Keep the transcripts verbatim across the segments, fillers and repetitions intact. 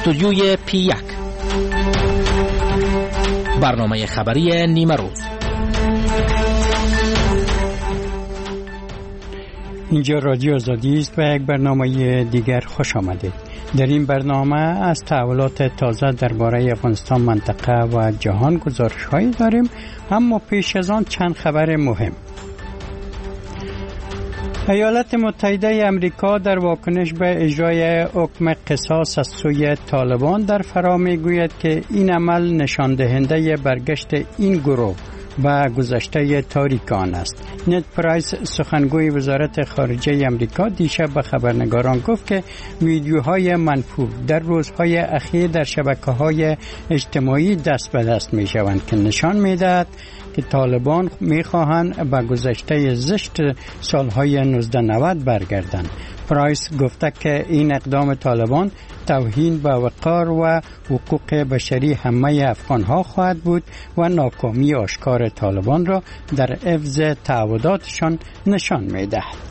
استودیوی پی یک، برنامه خبری نیمه روز. اینجا رادیو آزادی است و یک برنامه دیگر خوش آمدید. در این برنامه از تحولات تازه درباره افغانستان، منطقه و جهان گزارش‌هایی داریم، اما پیش از آن چند خبر مهم. ایالات متحده امریکا در واکنش به اجرای حکم قصاص از سوی طالبان در فرا میگوید که این عمل نشان دهنده برگشت این گروه و گذشته تاریک آن است. نت پرایس، سخنگوی وزارت خارجه امریکا، دیشب به خبرنگاران گفت که ویدیوهای منفور در روزهای اخیر در شبکه‌های اجتماعی دست به دست می‌شوند که نشان می‌دهد که طالبان می‌خواهند به گذشته زشت سالهای نوزده نود برگردند. پرایس گفته که این اقدام طالبان توهین به وقار و حقوق بشری همه افغانها خواهد بود و ناکامی آشکار طالبان را در حفظ تعهداتشان نشان می‌دهد.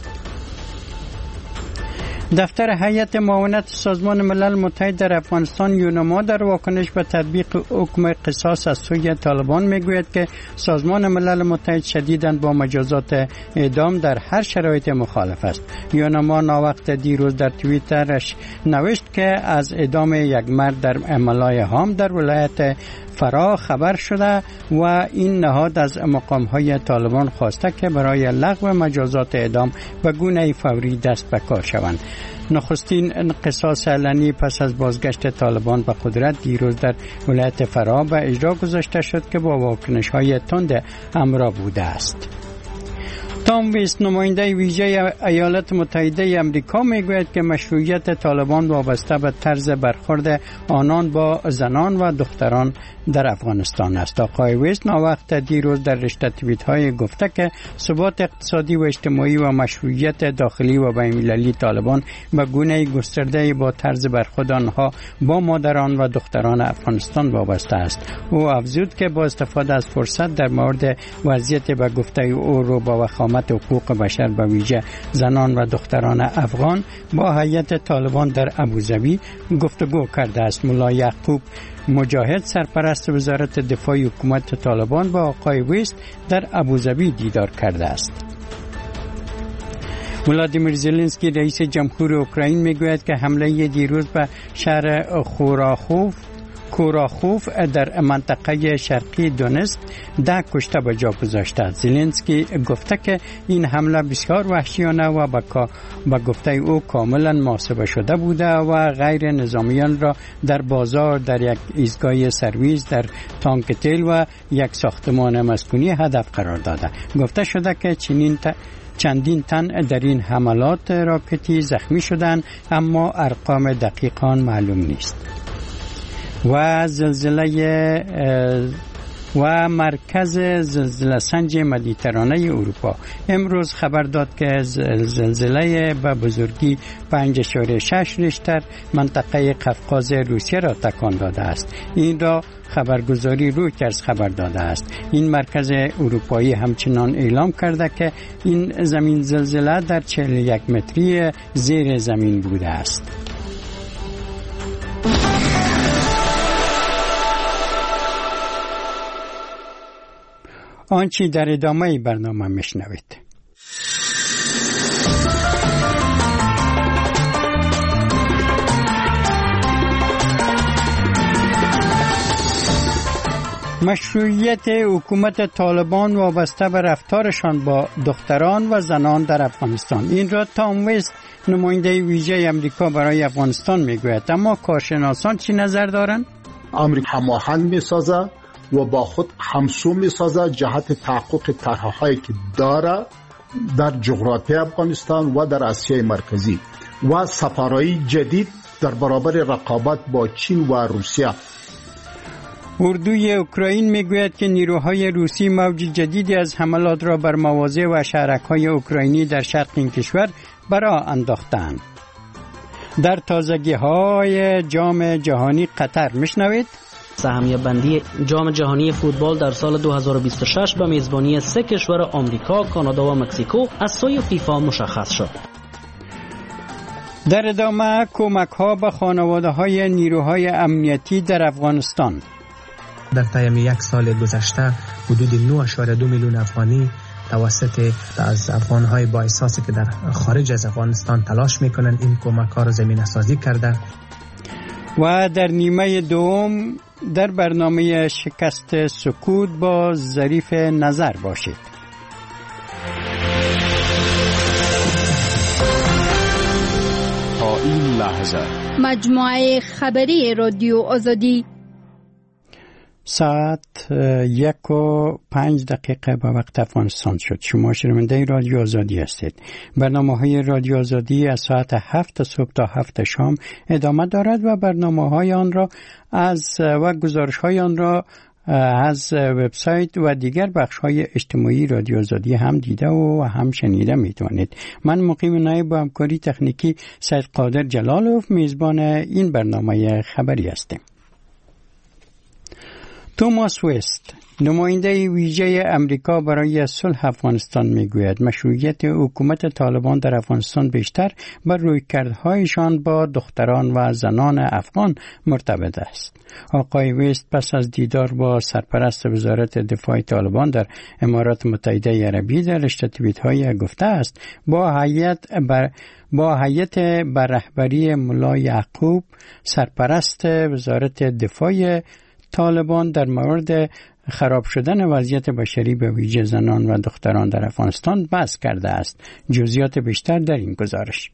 دفتر هیئت معاونت سازمان ملل متحد در افغانستان یونما در واکنش به تطبیق حکم قصاص از سوی طالبان میگوید که سازمان ملل متحد شدیداً با مجازات اعدام در هر شرایط مخالف است. یونما ناوقت دیروز در توییترش نوشت که از اعدام یک مرد در ملای هام در ولایت فرا خبر شده و این نهاد از مقام‌های طالبان خواسته که برای لغو مجازات اعدام به گونه فوری دست به کار شوند. نخستین قصاص علنی پس از بازگشت طالبان به قدرت دیروز در ولایت فرا به اجرا گذاشته شد که با واکنش‌های تند همراه بوده است. تام ویست، نماینده ویژه ایالات متحده امریکا، میگوید که مشروعیت طالبان وابسته به طرز برخورد آنان با زنان و دختران در افغانستان است. آقای ویست ناوقت دیروز در رشته توییت‌های گفته که ثبات اقتصادی و اجتماعی و مشروعیت داخلی و بین‌المللی طالبان به گونه گسترده با طرز برخورد آنها با مادران و دختران افغانستان وابسته است. او افزود که با استفاده از فرصت در مورد وضعیت به گفته او رو با وخامت حقوق بشر به ویژه زنان و دختران افغان با هیئت طالبان در ابوظبی گفتگو کرده است. ملا یعقوب مجاهد، سرپرست وزارت دفاع حکومت طالبان، با آقای ویست در ابوظبی دیدار کرده است. ولادیمیر زلنسکی، رئیس جمهور اوکراین، میگوید که حمله دیروز به شهر خوراخوف کوراخوف در منطقه شرقی دونست ده کشته به جا گذاشته است. زلنسکی گفته که این حمله بسیار وحشیانه و با گفته او کاملا محاسبه شده بوده و غیر نظامیان را در بازار، در یک ایستگاه سرویس، در تانک تیل و یک ساختمان مسکونی هدف قرار داده. گفته شده که چنین ت... چندین تن در این حملات راکتی زخمی شدند، اما ارقام دقیقان معلوم نیست. و زلزله و مرکز زلزله سنج مدیترانه اروپا امروز خبر داد که زلزله به بزرگی پنج اشاره شش ریشتر منطقه قفقاز روسیه را تکان داده است. این را خبرگزاری رویترز خبر داده است. این مرکز اروپایی همچنان اعلام کرده که این زمین زلزله در چهل و یک متری زیر زمین بوده است. آنچه در ادامه برنامه میشنوید. مشروعیت حکومت طالبان وابسته به رفتارشان با دختران و زنان در افغانستان. این را تام ویست، نماینده ویژه امریکا برای افغانستان، میگوید. اما کارشناسان چی نظر دارند؟ امریکا هماهنگ میسازه و با خود همسو میسازه جهت تحقق طرح‌هایی که داره در جغرافیای افغانستان و در آسیای مرکزی و سفاره‌ای جدید در برابر رقابت با چین و روسیه. اردوی اوکراین میگوید که نیروهای روسی موج جدیدی از حملات را بر مواضع و شهرک‌های اوکراینی در شرق این کشور برا انداختند. در تازگی‌های جام جهانی قطر میشنوید. سهمیه بندی جام جهانی فوتبال در سال دو هزار و بیست و شش به میزبانی سه کشور آمریکا، کانادا و مکزیکو از سوی فیفا مشخص شد. در ادامه کمک ها به خانواده های نیروهای امنیتی در افغانستان. در طی یک سال گذشته حدود نه ممیز دو میلیون افغانی توسط از افغان‌های با احساسی که در خارج از افغانستان تلاش میکنن این کمک‌ها را زمینه سازی کرده. و در نیمه دوم در برنامه شکست سکوت با ظریف نظر باشید. تا این لحظه مجموعه خبری رادیو آزادی ساعت یک و پنج دقیقه به وقت افغانستان شد. شما شنونده رادیو آزادی هستید. برنامه های رادیو آزادی از ساعت هفت صبح تا هفت شام ادامه دارد و برنامه های آن را از و گزارش های آن را از وبسایت و دیگر بخش های اجتماعی رادیو آزادی هم دیده و هم شنیده می توانید. من مقیم نایب با همکاری تکنیکی سید قادر جلالوف میزبان این برنامه خبری هستیم. توماس وست، نماینده ویژه امریکا برای صلح افغانستان میگوید مشروعیت حکومت طالبان در افغانستان بیشتر بر رویکردهایشان با دختران و زنان افغان مرتبط است. آقای وست پس از دیدار با سرپرست وزارت دفاع طالبان در امارات متحده عربی در رشته توییت‌های گفته است با هیئت بر با هیئت بر رهبری ملا یعقوب سرپرست وزارت دفاع طالبان در مورد خراب شدن وضعیت بشری به ویژه زنان و دختران در افغانستان بحث کرده است. جزئیات بیشتر در این گزارش.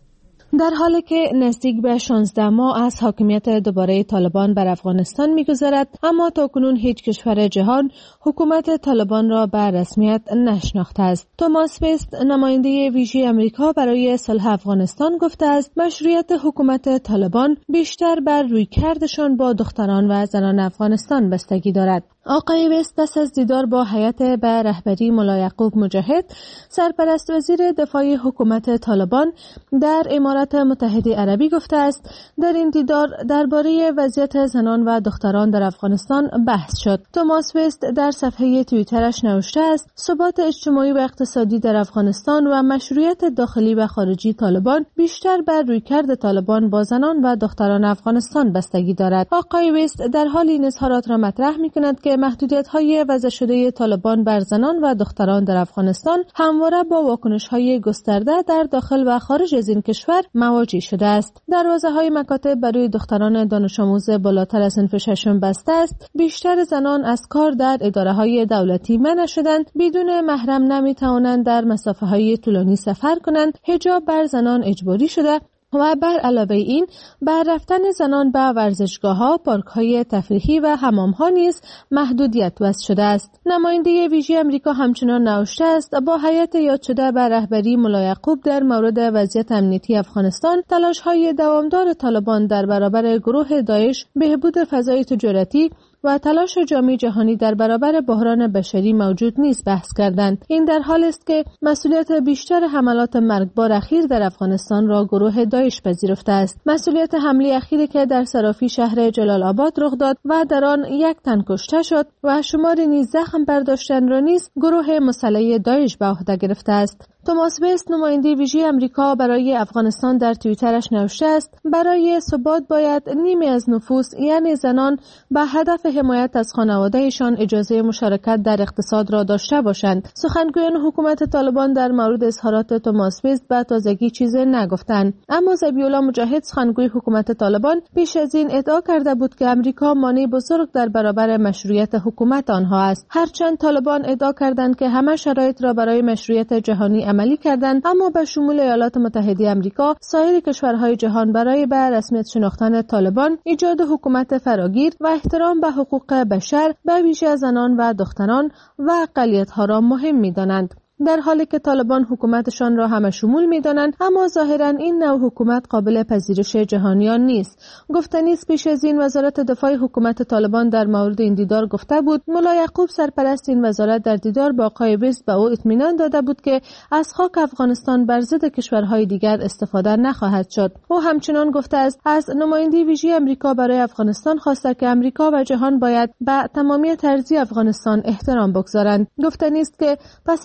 در حالی که نزدیک به شانزده ماه از حاکمیت دوباره طالبان بر افغانستان می‌گذرد، اما تاکنون هیچ کشور جهان حکومت طالبان را به رسمیت نشناخته است. توماس وست، نماینده ویژه امریکا برای صلح افغانستان، گفته است مشروعیت حکومت طالبان بیشتر بر رویکردشان با دختران و زنان افغانستان بستگی دارد. آقای وست پس از دیدار با هیئت به رهبری ملا یعقوب مجاهد سرپرست وزیر دفاع حکومت طالبان در امارات متحده عربی گفته است در این دیدار درباره وضعیت زنان و دختران در افغانستان بحث شد. توماس وست در صفحه توییترش نوشته است ثبات اجتماعی و اقتصادی در افغانستان و مشروعیت داخلی و خارجی طالبان بیشتر بر رویکرد طالبان با زنان و دختران افغانستان بستگی دارد. آقای وست در حال این اظهارات را مطرح می‌کند که محدودیت‌های وضع شده طالبان بر زنان و دختران در افغانستان همواره با واکنش‌های گسترده در داخل و خارج از این کشور مواجه شده است. دروازه‌های مکاتب برای دختران دانش آموز بالاتر از صنف ششم بسته است. بیشتر زنان از کار در اداره‌های دولتی منع شدند. بدون محرم نمی‌توانند در مسافه‌های طولانی سفر کنند. حجاب بر زنان اجباری شده و بر علاوه این بر رفتن زنان به ورزشگاه‌ها، پارک‌های تفریحی و حمام‌ها نیز محدودیت وضع شده است. نماینده ویژه امریکا همچنان نوشته است با هیئت یاد شده بر رهبری ملا یعقوب در مورد وضعیت امنیتی افغانستان تلاش‌های دوامدار طالبان در برابر گروه داعش، بهبود فضای تجارتی و تلاش جامعه جهانی در برابر بحران بشری موجود نیست بحث کردند. این در حالی است که مسئولیت بیشتر حملات مرگبار اخیر در افغانستان را گروه داعش پذیرفته است. مسئولیت حمله اخیری که در صرافی شهر جلال آباد رخ داد و در آن یک تن کشته شد و شماری نیز زخم برداشتن را نیز گروه مسلح داعش به عهده گرفته است. توماس وست، نماینده ویژه امریکا برای افغانستان، در توییترش نوشته است برای ثبات باید نیمی از نفوس یعنی زنان به هدف حمایت از خانواده‌شان اجازه مشارکت در اقتصاد را داشته باشند. سخنگویان حکومت طالبان در مورد اظهارات توماس وست به تازگی چیزی نگفتند، اما ذبیح الله مجاهد، سخنگوی حکومت طالبان، پیش از این ادعا کرده بود که امریکا مانع بزرگ در برابر مشروعیت حکومت آنها است. هرچند طالبان ادعا کردند که همه شرایط را برای مشروعیت جهانی عملی کردند، اما به شمول ایالات متحده آمریکا سایر کشورهای جهان برای به رسمیت شناختن طالبان ایجاد حکومت فراگیر و احترام به حقوق بشر به ویژه زنان و دختران و اقلیت‌ها را مهم می‌دانند. در حالی که طالبان حکومتشان را همه شمول می‌دانند، اما ظاهراً این نوع حکومت قابل پذیرش جهانیان نیست. گفتنی است پیش از این وزارت دفاع حکومت طالبان در مورد این دیدار گفته بود ملا یعقوب سرپرست این وزارت در دیدار با آقای وست به او اطمینان داده بود که از خاک افغانستان بر ضد کشورهای دیگر استفاده نخواهد شد. او همچنان گفته است از نماینده ویژه امریکا برای افغانستان خواسته که امریکا و جهان باید به تمامیت ارضی افغانستان احترام بگذارند. گفتنی است که پس از اعلام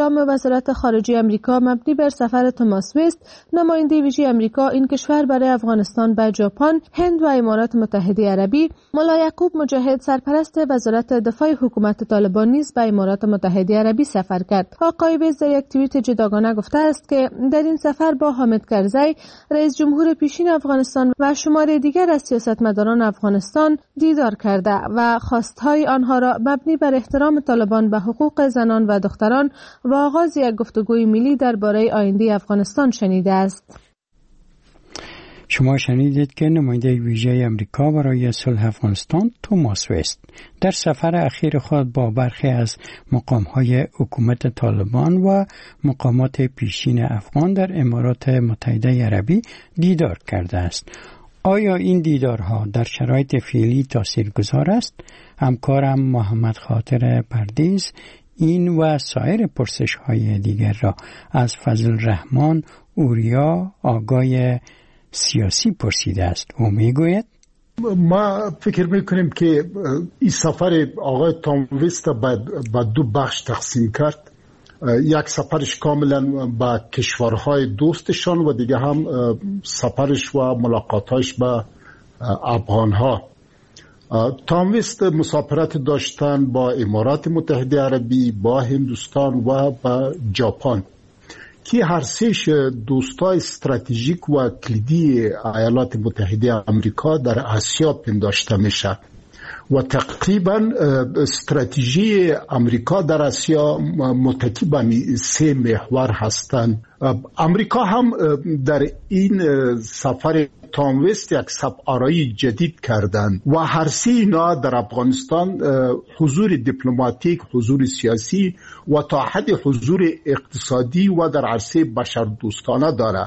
اعلام وزارت خارجه امریکا مبنی بر سفر توماس وست، نماینده ویژه امریکا این کشور برای افغانستان به ژاپن، هند و امارات متحده عربی، ملا یعقوب مجاهد سرپرست وزارت دفاع حکومت طالبان نیز به امارات متحده عربی سفر کرد. آقای وست در یک توییت جداگانه گفته است که در این سفر با حامد کرزی، رئیس جمهور پیشین افغانستان و شمار دیگر از سیاستمداران افغانستان دیدار کرده و خواستهای آنها را مبنی بر احترام طالبان به حقوق زنان و دختران و آغاز یک گفتگوی ملی درباره آینده افغانستان شنیده است. شما شنیدید که نماینده ویژه امریکا برای صلح افغانستان توماس وست در سفر اخیر خود با برخی از مقام‌های حکومت طالبان و مقامات پیشین افغان در امارات متحده عربی دیدار کرده است. آیا این دیدارها در شرایط فعلی تاثیرگذار است؟ همکارم محمد خاطر پردیس این و سایر پرسش‌های دیگر را از فضل رحمان اوریا آگای سیاسی پرسیده است. او میگوید ما فکر میکنیم که این سفر آقای تام وست به دو بخش تقسیم کرد. یک سفرش کاملا به کشورهای دوستشان و دیگه هم سفرش و ملاقاتش با افغانها. تام وست مسافرت داشتن با امارات متحده عربی، با هندوستان و با ژاپن که هر سهش دوستای استراتژیک و کلیدی ایالات متحده آمریکا در آسیا پنداشته میشه و تقریبا استراتژی آمریکا در آسیا متکی به سه محور هستند. آمریکا هم در این سفر تام وست یک سفارایی جدید کردند و هر سه اینا در افغانستان حضور دیپلماتیک، حضور سیاسی و تا حد حضور اقتصادی و در عرصه بشردوستانه داره.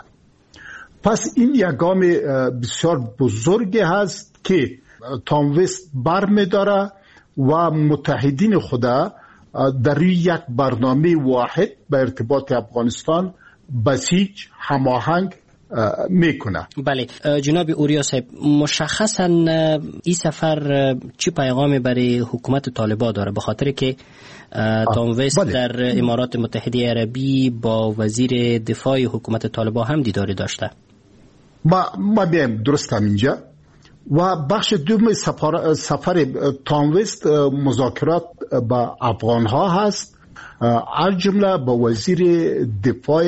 پس این یک گام بسیار بزرگ هست که تام وست برمی داره و متحدین خدا در یک برنامه واحد به ارتباط افغانستان بسیج هماهنگ میکنه. بله جناب اوریا صاحب، مشخصا این سفر چی پیغامی برای حکومت طالبان داره؟ به خاطر که تام وست بله. در امارات متحده عربی با وزیر دفاع حکومت طالبان هم دیداری داشته. ما ما بیم درست هم اینجا و بخش دوم سفر سفر تام وست مذاکرات با افغان ها هست، از جمله با وزیر دفاع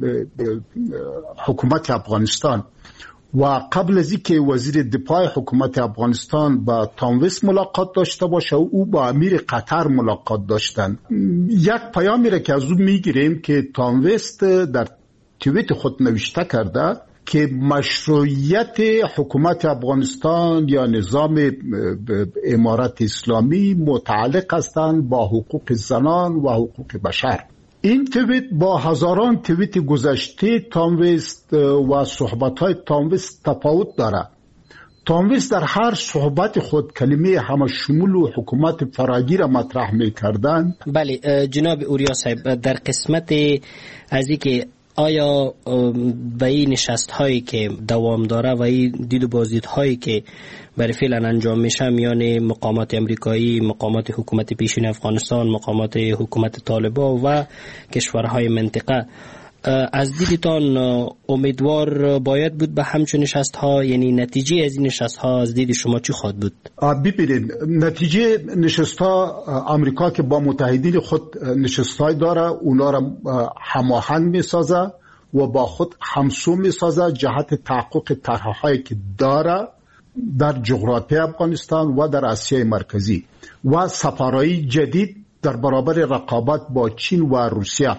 حکومت افغانستان و قبل از اینکه وزیر دفاع حکومت افغانستان با تام وست ملاقات داشته باشه او با امیر قطر ملاقات داشتن. یک پیامی را که از او میگیریم که تام وست در توییت خود نوشته کرده که مشروعیت حکومت افغانستان یا نظام امارت اسلامی متعلق هستند با حقوق زنان و حقوق بشر. این توییت با هزاران توییت گذشته تام وست و صحبت‌های تام وست تفاوت داره. تام وست در هر صحبت خود کلمه همه شمول و حکومت فراگیر مطرح می‌کردند. بله جناب اوریا صاحب، در قسمت از اینکه آیا به این نشست هایی که دوام داره و این دید و بازدید هایی که برای فعلا انجام میشه میان مقامات امریکایی، مقامات حکومت پیشین افغانستان، مقامات حکومت طالبان و کشورهای منطقه، از دیدتان امیدوار باید بود به همچون نشست ها؟ یعنی نتیجه از این نشست ها از دید شما چی خواهد بود؟ ببینید نتیجه نشست ها، امریکا که با متحدین خود نشست های داره اونا را هماهنگ می سازه و با خود همسو می سازه جهت تحقق طرح‌هایی که داره در جغرافیای افغانستان و در آسیای مرکزی و سفارایی جدید در برابر رقابت با چین و روسیه.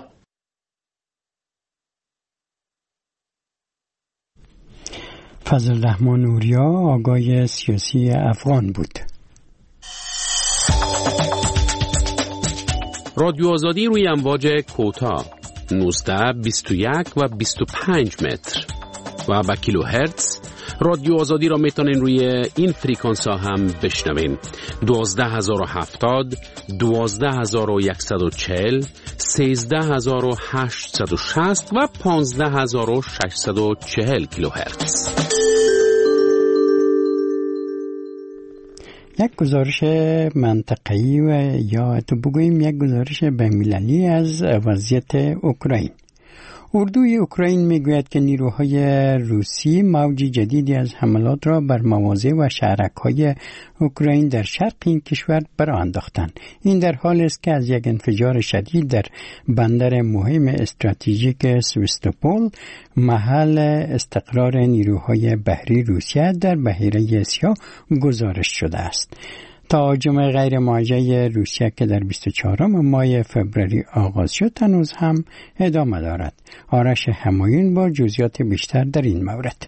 فضل رحمان اوریا آگای سیاسی افغان بود. رادیو آزادی روی امواج کوتاه نوزده، بیست و یک و بیست و پنج متر و با کیلو هرتز. رادیو آزادی را میتونین روی این فریکانس ها هم بشنوین: دوازده هزار و هفتاد، دوازده هزار و صد و چهل، سیزده هزار و هشتصد و شصت و پانزده هزار و ششصد و چهل کیلو هرتز. یک گزارش منطقه‌ای و یا تو بگوییم یک گزارش بین‌المللی از وضعیت اوکراین. اردوی اوکراین میگوید که نیروهای روسی موج جدیدی از حملات را بر مواضع و شهرک‌های اوکراین در شرق این کشور برآ انداختند. این در حالی است که از یک انفجار شدید در بندر مهم استراتژیک سوستوپول، محل استقرار نیروهای بحری روسیه در بحیره سیاه، گزارش شده است. تا هجوم غیر موجه روسیه که در بیست و چهارم ماه فوریه آغاز شد هنوز هم ادامه دارد. آرش همایون با جزئیات بیشتر در این مورد.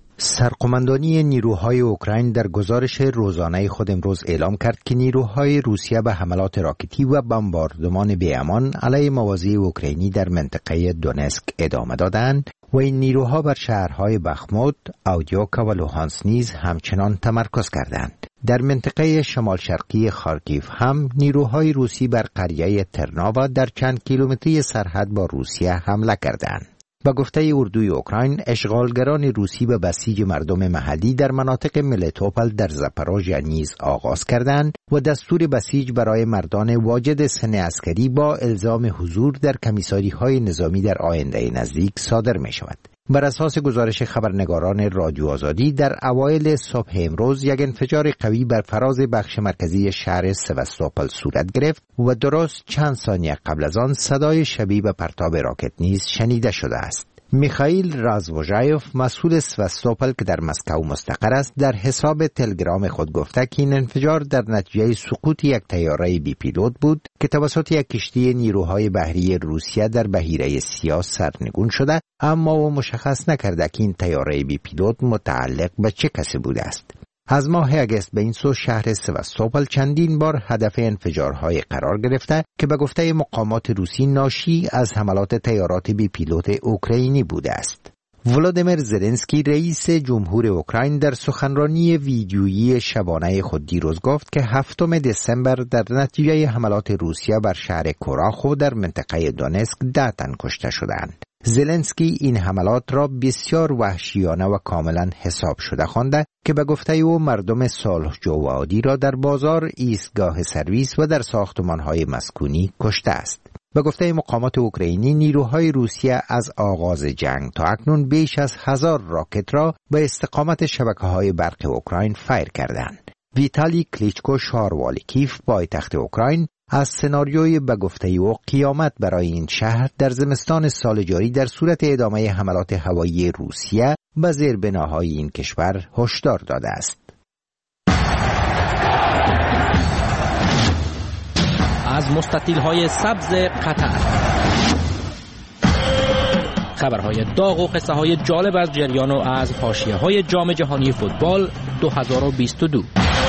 سرقماندانی نیروهای اوکراین در گزارش روزانه خود امروز اعلام کرد که نیروهای روسیه به حملات راکتی و بمباردمان بی‌امان علیه مواضع اوکراینی در منطقه دونسک ادامه دادند و این نیروها بر شهرهای بخموت، اودیوکا و لوهانس نیز همچنان تمرکز کردند. در منطقه شمال شرقی خارکیف هم نیروهای روسی بر قریه ترناوا در چند کیلومتری سرحد با روسیه حمله کردند. با گفته اردوی اوکراین، اشغالگران روسی به بسیج مردم محلی در مناطق ملیتوپل در زاپاروژیا نیز آغاز کردند و دستور بسیج برای مردان واجد سن عسکری با الزام حضور در کمیساری‌های نظامی در آینده نزدیک صادر می شود. بر اساس گزارش خبرنگاران رادیو آزادی، در اوایل صبح امروز یک انفجار قوی بر فراز بخش مرکزی شهر سواستوپل صورت گرفت و درست چند ثانیه قبل از آن صدای شبیه به پرتاب راکت نیز شنیده شده است. میخائیل رازوژایوف، مسئول سواستوپل که در مسکو مستقر است، در حساب تلگرام خود گفته که این انفجار در نتیجه سقوط یک طیاره بی پیلوت بود که توسط یک کشتی نیروهای بحری روسیه در بحیره سیاه سرنگون شده، اما او مشخص نکرده که این طیاره بی پیلوت متعلق به چه کسی بوده است. از ماه اگست به این سو شهر سواستوپل چندین بار هدف انفجارهای قرار گرفته که به گفته مقامات روسی ناشی از حملات طیارات بی پیلوت اوکراینی بوده است. ولادیمیر زلنسکی، رئیس جمهور اوکراین، در سخنرانی ویدیویی شبانه خود دیروز گفت که هفتم دسامبر در نتیجه حملات روسیه بر شهر کوراخو در منطقه دونسک ده تن کشته شدند. زلنسکی این حملات را بسیار وحشیانه و کاملا حساب شده خوانده که به گفته او مردم صلحجو و عادی را در بازار، ایستگاه سرویس و در ساختمان‌های مسکونی کشته است. به گفته مقامات اوکراینی، نیروهای روسیه از آغاز جنگ تا اکنون بیش از هزار راکت را به استقامت شبکه‌های برق اوکراین فایر کردند. ویتالی کلیچکو، شهروالی کیف پایتخت اوکراین، از سناریوی به گفته او قیامت برای این شهر در زمستان سال جاری در صورت ادامه حملات هوایی روسیه به زیربناهای این کشور هشدار داده است. از مستطیل‌های سبز قطر، خبرهای داغ و قصه های جالب از جریان و از حاشیه‌های جام جهانی فوتبال دو هزار و بیست و دو.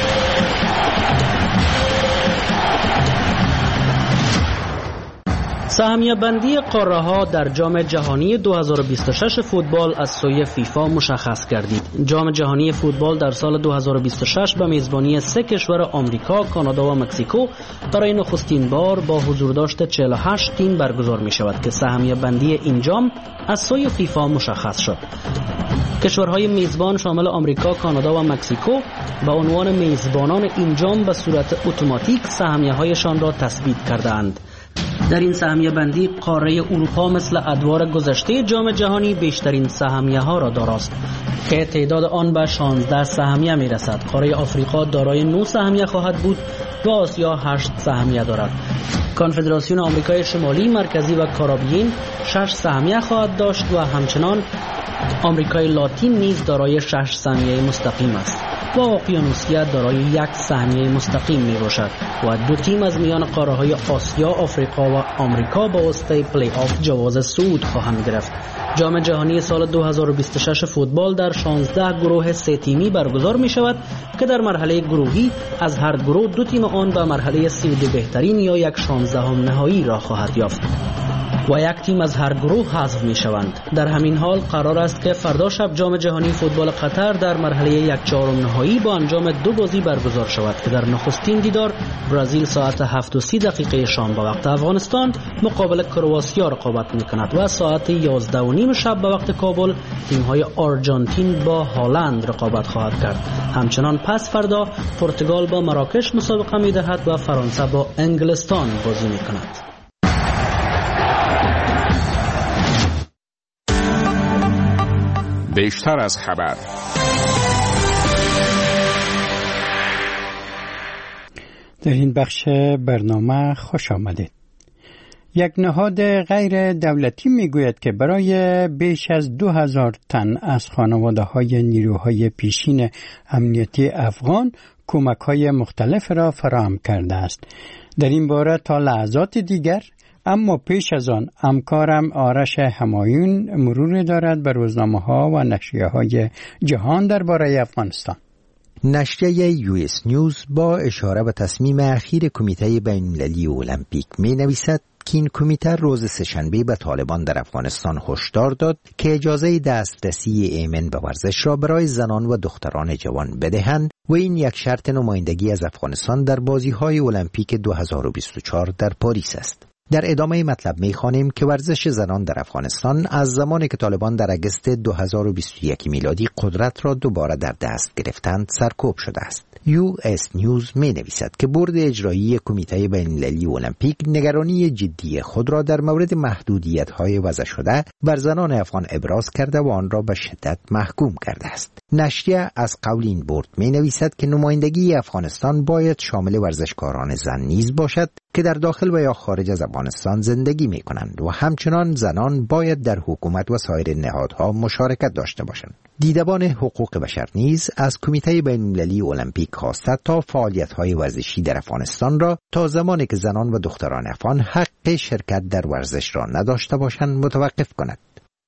سهمیه بندی قاره ها در جام جهانی دو هزار و بیست و شش فوتبال از سوی فیفا مشخص گردید. جام جهانی فوتبال در سال دو هزار و بیست و شش به میزبانی سه کشور آمریکا، کانادا و مکزیکو برای نخستین بار با حضور داشت چهل و هشت تیم برگزار می شود که سهمیه بندی این جام از سوی فیفا مشخص شد. کشورهای میزبان شامل آمریکا، کانادا و مکزیکو به عنوان میزبانان این جام به صورت اتوماتیک سهمیه‌هایشان را تثبیت کردند. در این سهمیه بندی قاره اروپا مثل ادوار گذشته جام جهانی بیشترین سهمیه ها را دارست که تعداد آن به شانزده سهمیه می رسد. قاره آفریقا دارای نه سهمیه خواهد بود و آسیا هشت سهمیه دارد. کنفدراسیون آمریکای شمالی، مرکزی و کارائیبین شش سهمیه خواهد داشت و همچنان آمریکای لاتین نیز دارای شش سهمیه مستقیم است و اقیانوسیه دارای یک سهمیه مستقیم می باشد و دو تیم از میان قاره های آسیا، آفریقا و آمریکا با واسطه پلی آف جواز صعود خواهند گرفت. جام جهانی سال دو هزار و بیست و شش فوتبال در شانزده گروه سه تیمی برگزار می شود که در مرحله گروهی از هر گروه دو تیم آن به مرحله سی و دو بهترین یا یک شانزدهم نهایی را خواهد یافت. و یک تیم از هر گروه حذف می شوند. در همین حال قرار است که فردا شب جام جهانی فوتبال قطر در مرحله یک چهارم نهایی با انجام دو بازی برگزار شود که در نخستین دیدار برزیل ساعت هفت و سی دقیقه شام به وقت افغانستان مقابل کرواتیا رقابت می کند و ساعت یازده و نیم شب به وقت کابل تیم های آرژانتین با هالند رقابت خواهد کرد. همچنان پس فردا پرتغال با مراکش مسابقه می دهد و فرانسه با انگلستان بازی می کند. بیشتر از خبر. در این بخش برنامه خوش آمدید. یک نهاد غیر دولتی میگوید که برای بیش از دو هزار تن از خانواده های نیروهای پیشین امنیتی افغان کمک های مختلف را فراهم کرده است. در این باره تا لحظات دیگر، اما پیش از آن همکارم آرش همایون مرور دارد بر روزنامه ها و نشریه های جهان درباره افغانستان. نشریه یو اس نیوز با اشاره به تصمیم اخیر کمیته بین‌المللی المپیک می نویسد که این کمیته روز سه‌شنبه به طالبان در افغانستان هشدار داد که اجازه دسترسی ایمن به ورزش را برای زنان و دختران جوان بدهند و این یک شرط نمایندگی از افغانستان در بازی‌های المپیک دو هزار و بیست و چهار در پاریس است. در ادامه مطلب می‌خوانیم که ورزش زنان در افغانستان از زمانی که طالبان در اگست دو هزار و بیست و یک میلادی قدرت را دوباره در دست گرفتند سرکوب شده است. یو اس نیوز می نویسد که بورد اجرایی کمیته بین‌المللی المپیک نگرانی جدی خود را در مورد محدودیت‌های وضع شده بر زنان افغان ابراز کرده و آن را به شدت محکوم کرده است. نشریه از قول این بورد می نویسد که نمایندگی افغانستان باید شامل ورزشکاران زن نیز باشد که در داخل و یا خارج از افغانستان زندگی می کنند و همچنان زنان باید در حکومت و سایر نهادها مشارکت داشته باشند. دیدبان حقوق بشر نیز از کمیته بین‌المللی المپیک خواسته تا فعالیت‌های ورزشی در افغانستان را تا زمانی که زنان و دختران افغان حق شرکت در ورزش را نداشته باشند متوقف کند.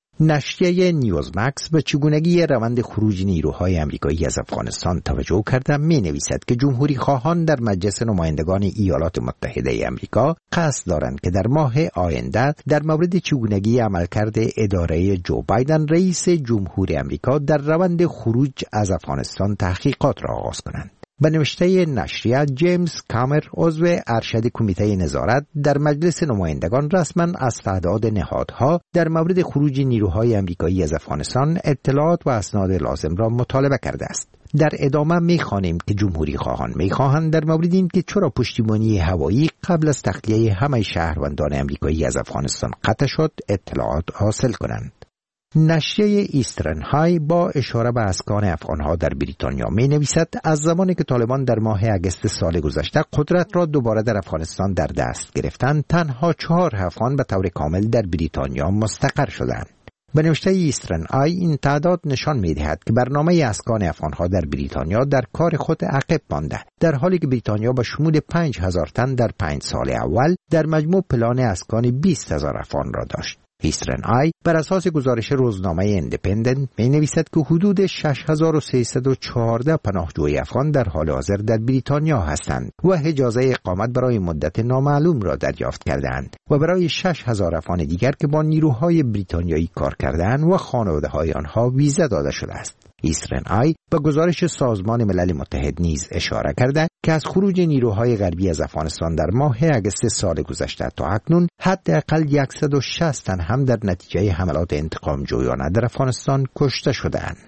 نشریه نیوزمکس به چگونگی روند خروج نیروهای آمریکایی از افغانستان توجه کرده می نویسد که جمهوری خواهان در مجلس نمایندگان ایالات متحده آمریکا قصد دارند که در ماه آینده در مورد چگونگی عملکرد اداره جو بایدن رئیس جمهور آمریکا در روند خروج از افغانستان تحقیقات را آغاز کنند. به نوشته نشریه، جیمز کامر عضو ارشد کمیته نظارت در مجلس نمایندگان رسما از تعداد نهادها در مورد خروج نیروهای آمریکایی از افغانستان اطلاعات و اسناد لازم را مطالبه کرده است. در ادامه می‌خوانیم که جمهوری خواهان می‌خواهند در مورد این که چرا پشتیبانی هوایی قبل از تخلیه همه شهروندان آمریکایی از افغانستان قطع شد اطلاعات حاصل کنند. نشریه ایسترن های با اشاره به اسکان افغانها در بریتانیا می نویسد از زمانی که طالبان در ماه اگست سال گذشته قدرت را دوباره در افغانستان در دست گرفتند تنها چهار افغان به طور کامل در بریتانیا مستقر شدند. به نوشته ایسترن آی این تعداد نشان می دهد که برنامه اسکان افغانها در بریتانیا در کار خود عقب مانده، در حالی که بریتانیا با شمول پنج هزار تن در پنج سال اول در مجموع پلان اسکان بیست هزار افغان را داشت. ایسترن آی بر اساس گزارش روزنامه ایندیپندنت می نویسد که حدود شش هزار و سیصد و چهارده پناهجوی افغان در حال حاضر در بریتانیا هستند و اجازه اقامت برای مدت نامعلوم را دریافت کردند و برای شش هزار افغان دیگر که با نیروهای بریتانیایی کار کردند و خانواده‌های آنها ویزا داده شده است. ایسترن آی به گزارش سازمان ملل متحد نیز اشاره کرده که از خروج نیروهای غربی از افغانستان در ماه اگست سال گذشته تا اکنون حداقل صد و شصت تن هم در نتیجه حملات انتقام جویانه در افغانستان کشته شدند.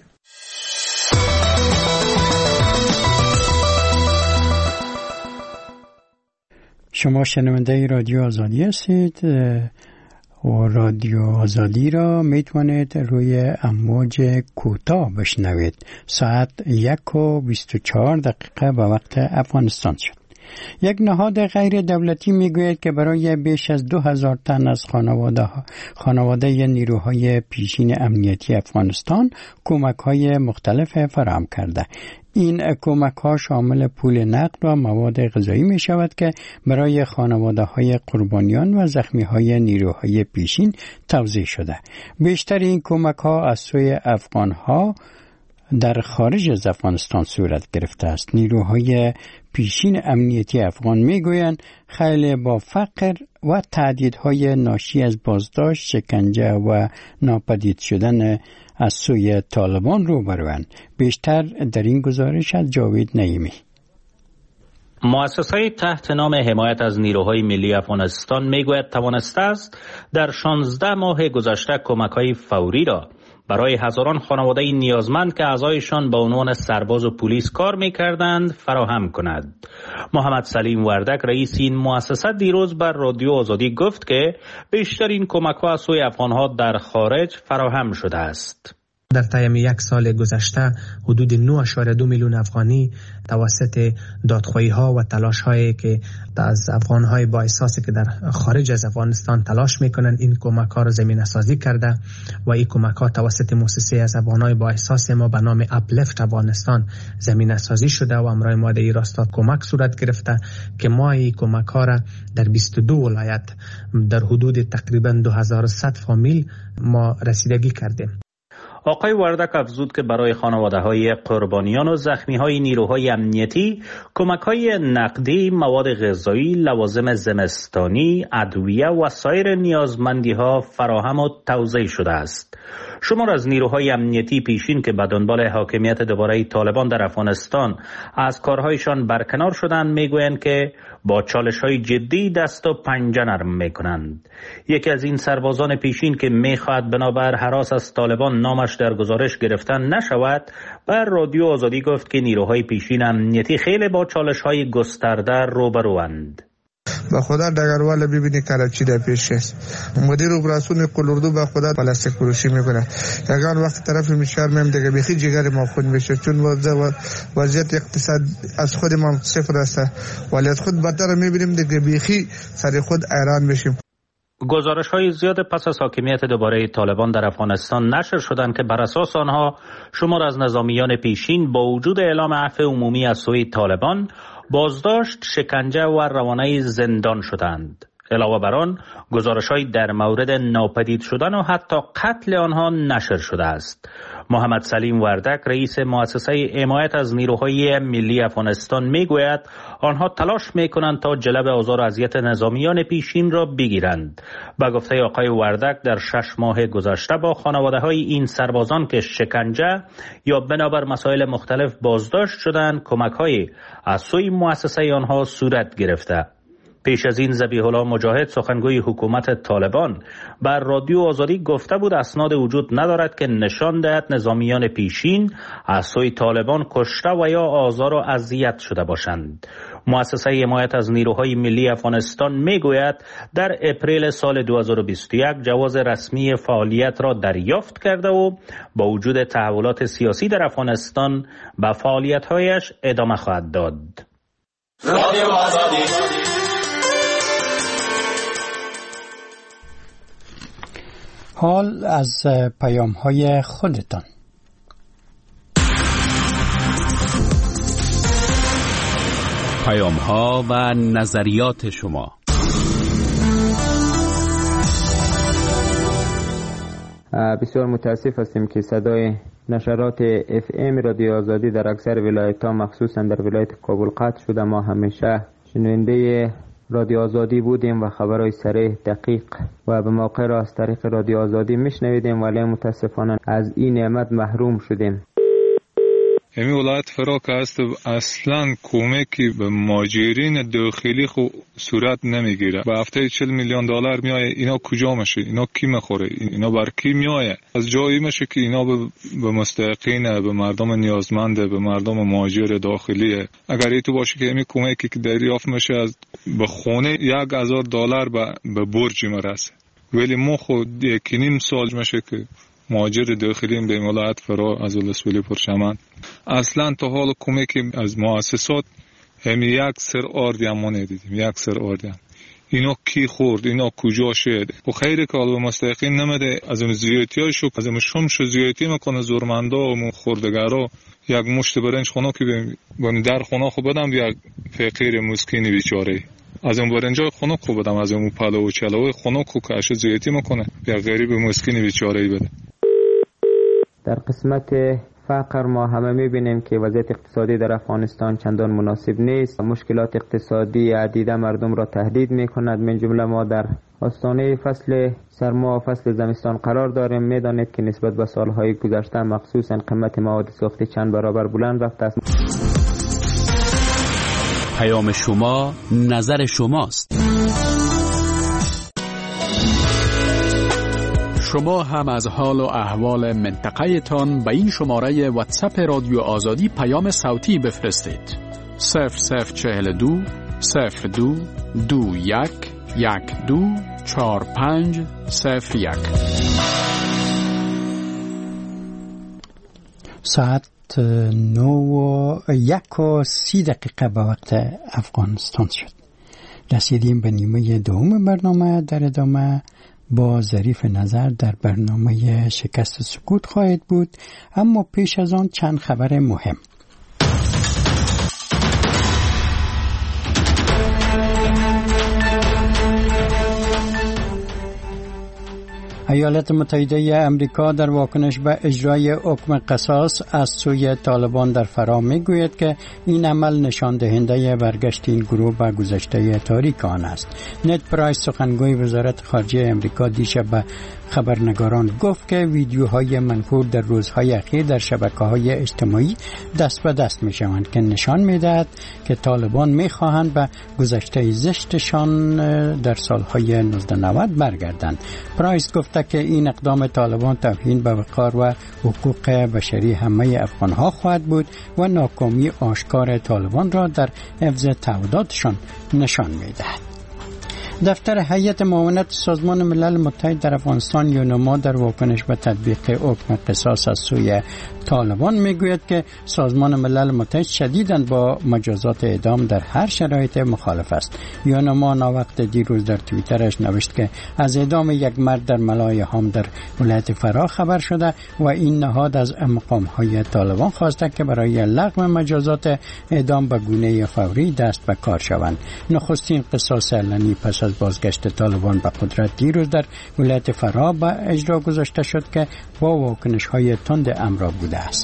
شما شنونده رادیو آزادی هستید و رادیو آزادی را میتونید روی امواج کوتاه بشنوید. ساعت یک و بیست و چهار دقیقه به وقت افغانستان شد. یک نهاد غیر دولتی میگوید که برای بیش از دو هزار تن از خانواده خانواده نیروهای پیشین امنیتی افغانستان کمک های مختلف فراهم کرده. این کمک ها شامل پول نقد و مواد غذایی می شود که برای خانواده های قربانیان و زخمی های نیروهای پیشین توزیع شده. بیشتر این کمک ها از سوی افغان ها در خارج از افغانستان صورت گرفته است. نیروهای پیشین امنیتی افغان میگویند خیلی با فقر و تهدیدهای ناشی از بازداشت، شکنجه و ناپدید شدن از سوی طالبان روبروند. بیشتر در این گزارش از جاوید نعیمی. مؤسسه تحت نام حمایت از نیروهای ملی افغانستان میگوید توانسته است در شانزده ماه گذشته کمک‌های فوری را برای هزاران خانواده نیازمند که اعضایشان به عنوان سرباز و پلیس کار می‌کردند فراهم کند. محمد سلیم وردک رئیس این مؤسسه دیروز بر رادیو آزادی گفت که بیشترین کمک‌ها از سوی افغان‌ها در خارج فراهم شده است. در طی یک سال گذشته حدود نه و دو میلیون افغانی توسط دادخواهی ها و تلاش هایی که از افغان های با احساسی که در خارج از افغانستان تلاش میکنن این کمک ها را زمینه سازی کرده و این کمک ها توسط مؤسسه از افغان های با احساس ما به نام اپلفت افغانستان زمینه سازی شده و امرای ما در این راستا کمک صورت گرفته که ما این کمک ها را در بیست و دو ولایت در حدود تقریبا دو هزار و صد فامیل ما رسیدگی کردیم. آقای وردک افزود که برای خانواده‌های قربانیان و زخمی‌های نیروهای امنیتی کمک‌های نقدی، مواد غذایی، لوازم زمستانی، ادویه و سایر نیازمندی‌ها فراهم و توزیع شده است. شمار از نیروهای امنیتی پیشین که به دنبال حاکمیت دوباره طالبان در افغانستان از کارهایشان برکنار شدند میگویند که با چالش‌های جدی دست و پنجه نرم می‌کنند. یکی از این سربازان پیشین که می‌خواهد بنابر هراس از طالبان نامش در گزارش گرفتن نشود بر رادیو آزادی گفت که نیروهای پیشین امنیتی خیلی با چالش‌های گسترده روبروند. با خدا دگروال ببینی که چی در پیش است. مدیر اپراسیون قلوردو با خدا پلاستیک فروشی میکنه. یگان وقت طرف میشار میم دیگه بخی جگر ما خود میشه چون وضعیت اقتصاد از خود ما صفر است. ولی از خود بدتر میبینیم دیگه بخی سر خود ایران میشیم. گزارش‌های زیاد پس از حاکمیت دوباره طالبان در افغانستان نشر شدند که بر اساس آنها شمار از نظامیان پیشین با وجود اعلام عفو عمومی از سوی طالبان بازداشت، شکنجه و روانه زندان شدند. علاوه بر آن گزارش‌های در مورد ناپدید شدن و حتی قتل آنها نشر شده است. محمد سلیم وردک رئیس مؤسسه حمایت از نیروهای ملی افغانستان میگوید آنها تلاش میکنند تا جلب آزار و اذیت نظامیان پیشین را بگیرند. به گفته آقای وردک در شش ماه گذشته با خانواده‌های این سربازان که شکنجه یا بنابر مسائل مختلف بازداشت شدند کمک‌های از سوی مؤسسه آنها صورت گرفته. پیش از این ذبیح الله مجاهد سخنگوی حکومت طالبان بر رادیو آزادی گفته بود اسناد وجود ندارد که نشان دهد نظامیان پیشین از سوی طالبان کشته و یا آزار و اذیت شده باشند. مؤسسه حمایت از نیروهای ملی افغانستان میگوید در اپریل سال دو هزار و بیست و یک جواز رسمی فعالیت را دریافت کرده و با وجود تحولات سیاسی در افغانستان به فعالیت‌هایش ادامه خواهد داد. رادیو آزادی. حال از پیام های خودتان. پیام ها و نظریات شما. بسیار متاسف هستیم که صدای نشرات اف ام رادیو آزادی در اکثر ولایت ها مخصوصا در ولایت کابل قطع شده. ما همیشه شنونده رادیو آزادی بودیم و خبرهای صریح دقیق و به موقع را از طریق رادیو آزادی میشنویدیم، ولی متاسفانه از این نعمت محروم شدیم. همین ولایت فراک است اصلا کمکی به مهاجرین داخلی خو صورت نمیگیره. به هفته چهل میلیون دلار میایه، اینا کجا میشه؟ اینا کی میخوره؟ اینا بر کی میایه؟ از جایی میشه که اینا به مستحقین، به مردم نیازمند، به مردم مهاجر داخلیه. اگر ای تو باشه که همین کمکی که دریافت میشه از به خونه یک هزار دلار به برج مرسه، ولی ما خود یک نیم سال میشه که مهاجر داخلی به ولایت فرا از ولسوالی پرچمن اصلا تا حال کمکی از مؤسسات هم یک سر آردی هم ما ندیدیم. یک سر آردی هم. اینا کی خورد؟ اینا کجا شد؟ و خیلی که حالا به مستحقین نمیده. از اون زیادتی هایشو از اون شمشو زیادتی میکنه زورمندا و خوردگارا. یک مشت برنج خونه که به در خونه خو بدم یک فقیر مسکینی بیچاره. از اون برنجای خونه خو بدم، از اون پلو و چلو خونه خو کاش زیادتی میکنه یک غریب مسکینی بیچاره بده. در قسمت فقر ما همه میبینیم که وضعیت اقتصادی در افغانستان چندان مناسب نیست. مشکلات اقتصادی عدیده مردم را تهدید میکند. من جمله ما در آستانه فصل سرما و فصل زمستان قرار داریم. میدانید که نسبت به سالهای گذشته مخصوصا قیمت مواد سوختی چند برابر بلند رفته است. پیام شما نظر شماست. شما هم از حال و احوال منطقه تان به این شماره واتساپ رادیو آزادی پیام صوتی بفرستید. صفر صفر چهل دو صفر دو دو یک یک دو چهار پنج صفر یک. ساعت نو و یک و سی دقیقه به وقت افغانستان شد. رسیدیم به نیمه دوم برنامه. در ادامه با ظریف نظر در برنامه شکست سکوت خواهد بود، اما پیش از آن چند خبر مهم. ایالات متحده امریکا در واکنش به اجرای حکم قصاص از سوی طالبان در فرا میگوید که این عمل نشان دهنده برگشت این گروه به گذشته تاریک آن است. نت پرایس سخنگوی وزارت خارجه امریکا دیشب به خبرنگاران گفت که ویدیوهای منشور در روزهای اخیر در شبکه‌های اجتماعی دست به دست می‌شوند که نشان می‌دهد که طالبان می‌خواهند به گذشته زشتشان در سالهای نوزده نود برگردند. پرایس گفت که این اقدام طالبان توهین به وقار و حقوق بشری همه افغان‌ها خواهد بود و ناکامی آشکار طالبان را در حفظ تعهداتشان نشان می‌دهد. دفتر هیئت معاونت سازمان ملل متحد در افغانستان یونما در واکنش به تطبیق حکم قصاص از سوی طالبان میگوید که سازمان ملل متحد شدیداً با مجازات اعدام در هر شرایط مخالف است. یونما ناوقت دیروز در توییترش نوشت که از اعدام یک مرد در ملای هام در ولایت فرا خبر شده و این نهاد از مقام‌های طالبان خواسته که برای لغو مجازات اعدام به گونه فوری دست به کار شوند. نخستین قصاص علنی پس از بازگشت طالبان به قدرت دیروز در ولایت فرا به اجرا گذاشته شد که با واکنش‌های تند امر بوده است.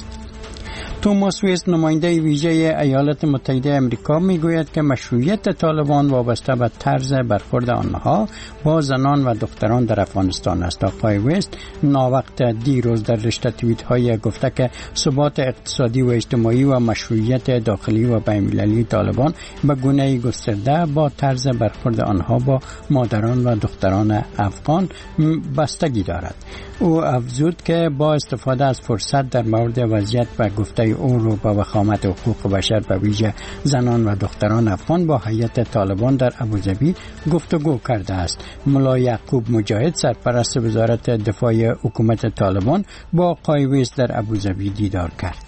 توماس ویست نماینده ویژه ایالات متحده امریکا میگوید که مشروعیت طالبان وابسته به طرز برخورد آنها با زنان و دختران در افغانستان است. آقای ویست ناوقت دیروز در رشته توییت های گفته که ثبات اقتصادی و اجتماعی و مشروعیت داخلی و بین‌المللی طالبان به گونه‌ای گسترده با طرز برخورد آنها با مادران و دختران افغان بستگی دارد. او افزود که با استفاده از فرصت در مورد وضعیت و گفته او رو با وخامت حقوق بشر به ویژه زنان و دختران افغان با هیئت طالبان در ابوظبی گفتگو کرده است. ملا یعقوب مجاهد سرپرست وزارت دفاع حکومت طالبان با آقای ویست در ابوظبی دیدار کرد.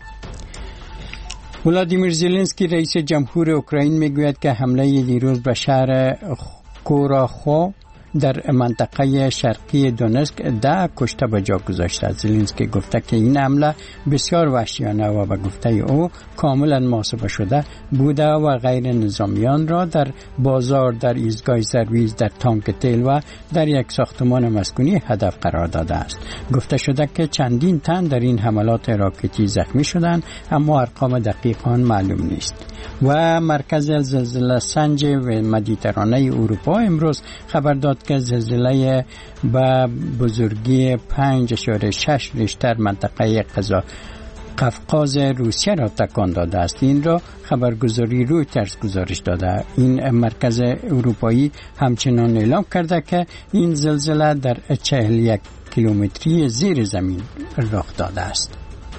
ولادیمیر زلنسکی رئیس جمهور اوکراین میگوید که حمله دیروز به شهر کوراخو در منطقه شرقی دونسک ده کشته به جا گذاشته. زلنسکی گفته که این حمله بسیار وحشیانه و به گفته او کاملا محاسبه شده بوده و غیر نظامیان را در بازار، در ایستگاه سرویس، در تانک تیل و در یک ساختمان مسکونی هدف قرار داده است. گفته شده که چندین تن در این حملات راکتی زخمی شدند، اما ارقام دقیق آن معلوم نیست. و مرکز زلزله سنج و مدیترانه اروپا امروز خبر داد که زلزله به بزرگی پنج اشاره شش ریشتر منطقه قزا قفقاز روسیه را تکان داده است. این را خبرگزاری رویترز گزارش داده. این مرکز اروپایی همچنان اعلام کرده که این زلزله در چهل و یک کیلومتری زیر زمین رخ داده است.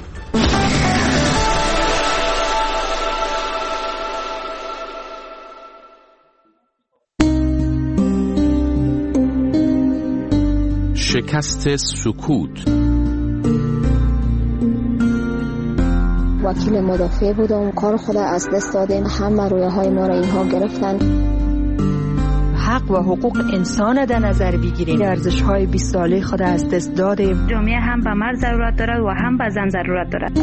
شکست سکوت. وکیل مدافع بودم، کار خود از دست دادیم، همه رویه های ما را اینها گرفتن. حق و حقوق انسان در نظر بگیریم. ارزش های بیست ساله خود از دست دادیم. جامعه هم به مرد ضرورت دارد و هم به زن ضرورت دارد.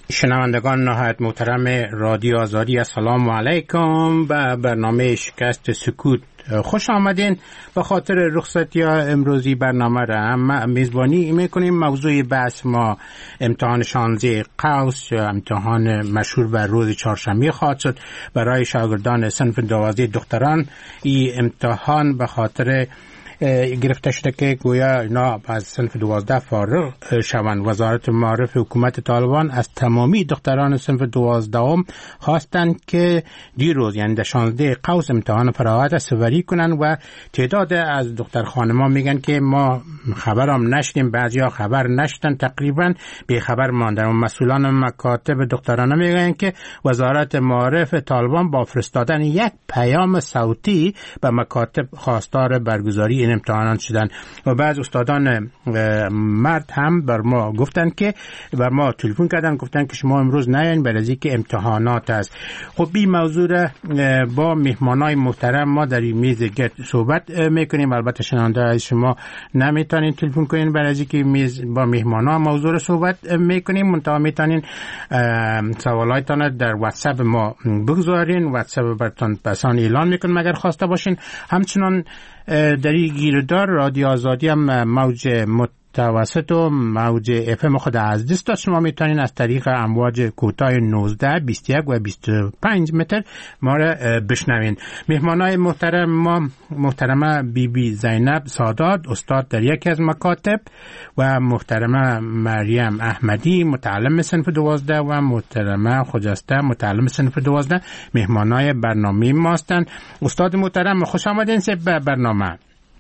شنوندگان نهایت محترم رادیو آزادی، السلام علیکم. به برنامه شکست سکوت خوش آمدین. به خاطر رخصتی ها امروزی برنامه را هم میزبانی میکنیم. موضوع بحث ما امتحان شانزده قوس یا امتحان مشهور بر روز چهارشنبه خواهد شد برای شاگردان صنف دوازده دختران. این امتحان به خاطر گرفته شده که گویا اینا از صنف دوازده فارغ شوند. وزارت معارف حکومت طالبان از تمامی دختران صنف دوازدهم خواستند که دیروز یعنی در شانزده قوس امتحان فراغت سپری کنند و تعداد از دختر خانمان میگن که ما خبرام نشدیم، بعضیا خبر نشدن، تقریبا بی خبر ماندن. و مسئولان مکاتب دخترانه میگن که وزارت معارف طالبان با فرستادن یک پیام صوتی به مکاتب خواستار برگزاری امتحانات شدن. و بعض استادان مرد هم بر ما گفتن که بر ما تلفن کردن گفتن که شما امروز نیاین برای که امتحانات است. خب این موضوع را با مهمانای محترم ما در این میز گرد صحبت میکنیم. البته شنونده از شما نمیتونین تلفن کنین برای که میز با مهمانا موضوع را صحبت میکنیم. منتها میتونین سوالایتان در واتساپ ما بگذارین. واتساپ براتون پسان اعلان میکنم اگر خواسته باشین. همچنان در این گیردار رادیو آزادی هم موج متوسط و موج اف ام خود از دست داشت. شما میتونین از طریق امواج کوتاه نوزده، بیست و یک و بیست و پنج متر ما را بشنوین. مهمانای محترم ما محترمه بی بی زینب سادات، استاد در یکی از مکاتب، و محترمه مریم احمدی، متعلم صنف دوازده، و محترمه خجسته، متعلم صنف دوازده، مهمانای برنامه ما هستند. استاد محترم خوش آمدین به برنامه.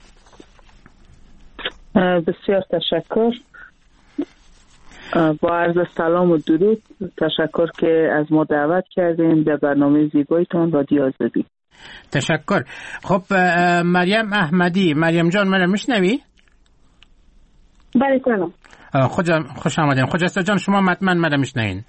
بسیار تشکر. با عرض سلام و درود. تشکر که از ما دعوت کردین در برنامه زیبایتان رادیو آزادی. تشکر. خب مریم احمدی، مریم جان مرا میشنوی؟ بله سلام. خوش آمدین. خجسته جان شما مطمئن مرا میشنوین؟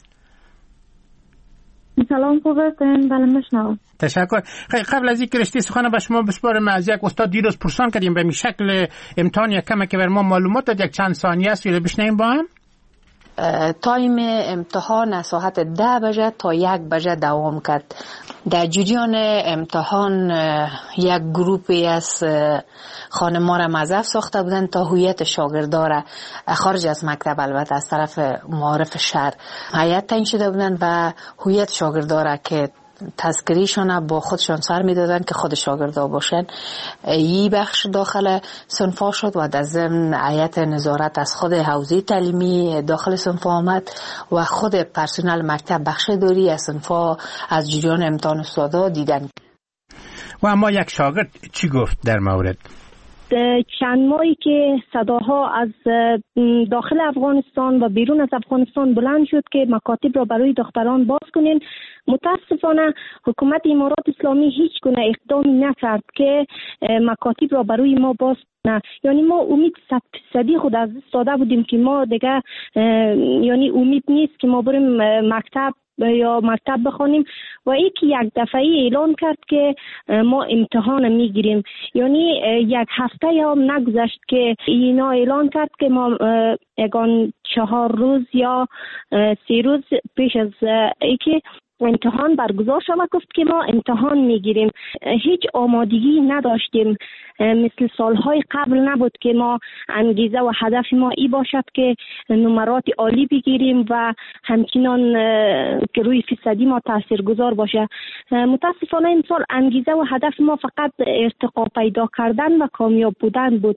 سلام خوب هستین؟ بله میشنوم. تشکر. قبل از اینکه رشته سخن به شما بسپارم، از یک استاد دیروز پرسان کردیم به می شکل امتحان یک کمه که بر ما معلومات داد، یک چند ثانیه است رو بشنویم با هم. تایم امتحان از ساعت ده بجه تا یک بجه دوام کرد. در جریان امتحان یک گروپی از خانم‌ها را مضاف ساخته بودن تا هویت شاگردا را خارج از مکتب، البته از طرف معارف شهر هیئت تعیین شده بودن و هویت شاگردا را که تذکریشون با خودشان سر میدادن که خود شاگردا باشن. این بخش داخل صنفا شد و در ضمن هیئت نظارت از خود حوزه تعلیمی داخل صنفا آمد و خود پرسنل مکتب بخش دوری از صنفا از جریان امتحان استادا دیدن. و اما یک شاگرد چی گفت در مورد؟ چند ماهی که صداها از داخل افغانستان و بیرون از افغانستان بلند شد که مکاتب را برای دختران باز کنین، متاسفانه حکومت امارات اسلامی هیچ گونه اقدامی نکرد که مکاتب را برای ما باز نه. یعنی ما امید صد فیصدی خود از دست داده بودیم که ما دیگه یعنی امید نیست که ما بریم مکتب یا مکتب بخونیم و یکی یک دفعه اعلان کرد که ما امتحان میگیریم. یعنی یک هفته هم نگذشت که اینا اعلان کرد که ما یگان چهار روز یا سه روز پیش از اینکه امتحان برگزار شد گفت که ما امتحان میگیریم. هیچ آمادگی نداشتیم، مثل سالهای قبل نبود که ما انگیزه و هدف ما ای باشد که نمرات عالی بگیریم و همچنان که روی فیصدی ما تاثیرگذار باشه. متاسفانه این سال انگیزه و هدف ما فقط ارتقا پیدا کردن و کامیاب بودن بود.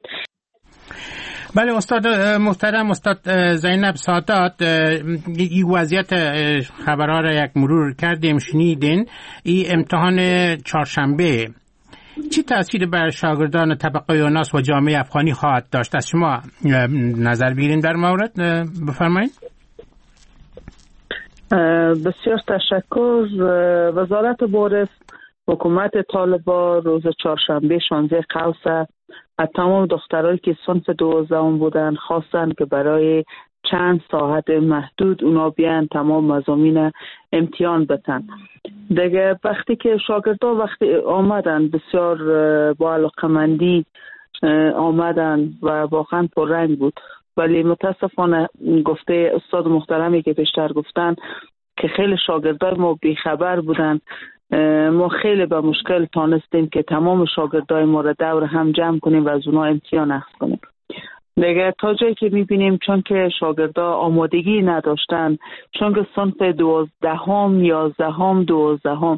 بله استاد محترم، استاد زینب سادات، این وضعیت خبرها را یک مرور کردیم، شنیدین. این امتحان چهارشنبه چی تأثیر بر شاگردان طبقه یوناس و جامعه افغانی خواهد داشت؟ از شما نظر بگیرین در مورد، بفرمایید. بسیار تشکر. وزارت معارف حکومت طالبان روز چهارشنبه شانزده قوس از تمام دخترایی که صنف دوازدهم بودن خواستن که برای چند ساعت محدود اونا بیان تمام مضامین امتحان بتن. دیگه وقتی که شاگردا وقتی آمدن بسیار با علاقمندی آمدن و واقعا پررنگ بود. ولی متاسفانه گفته استاد محترمی که پیشتر گفتن که خیلی شاگردای ما بیخبر بودن، ما خیلی به مشکل تانستیم که تمام شاگردای ما را دور هم جمع کنیم و از اونا امتحان اخذ کنیم. دیگه تا جایی که میبینیم چون که شاگردا آمادگی نداشتن، چون که صنف دوازدهم، یازدهم، دوازدهم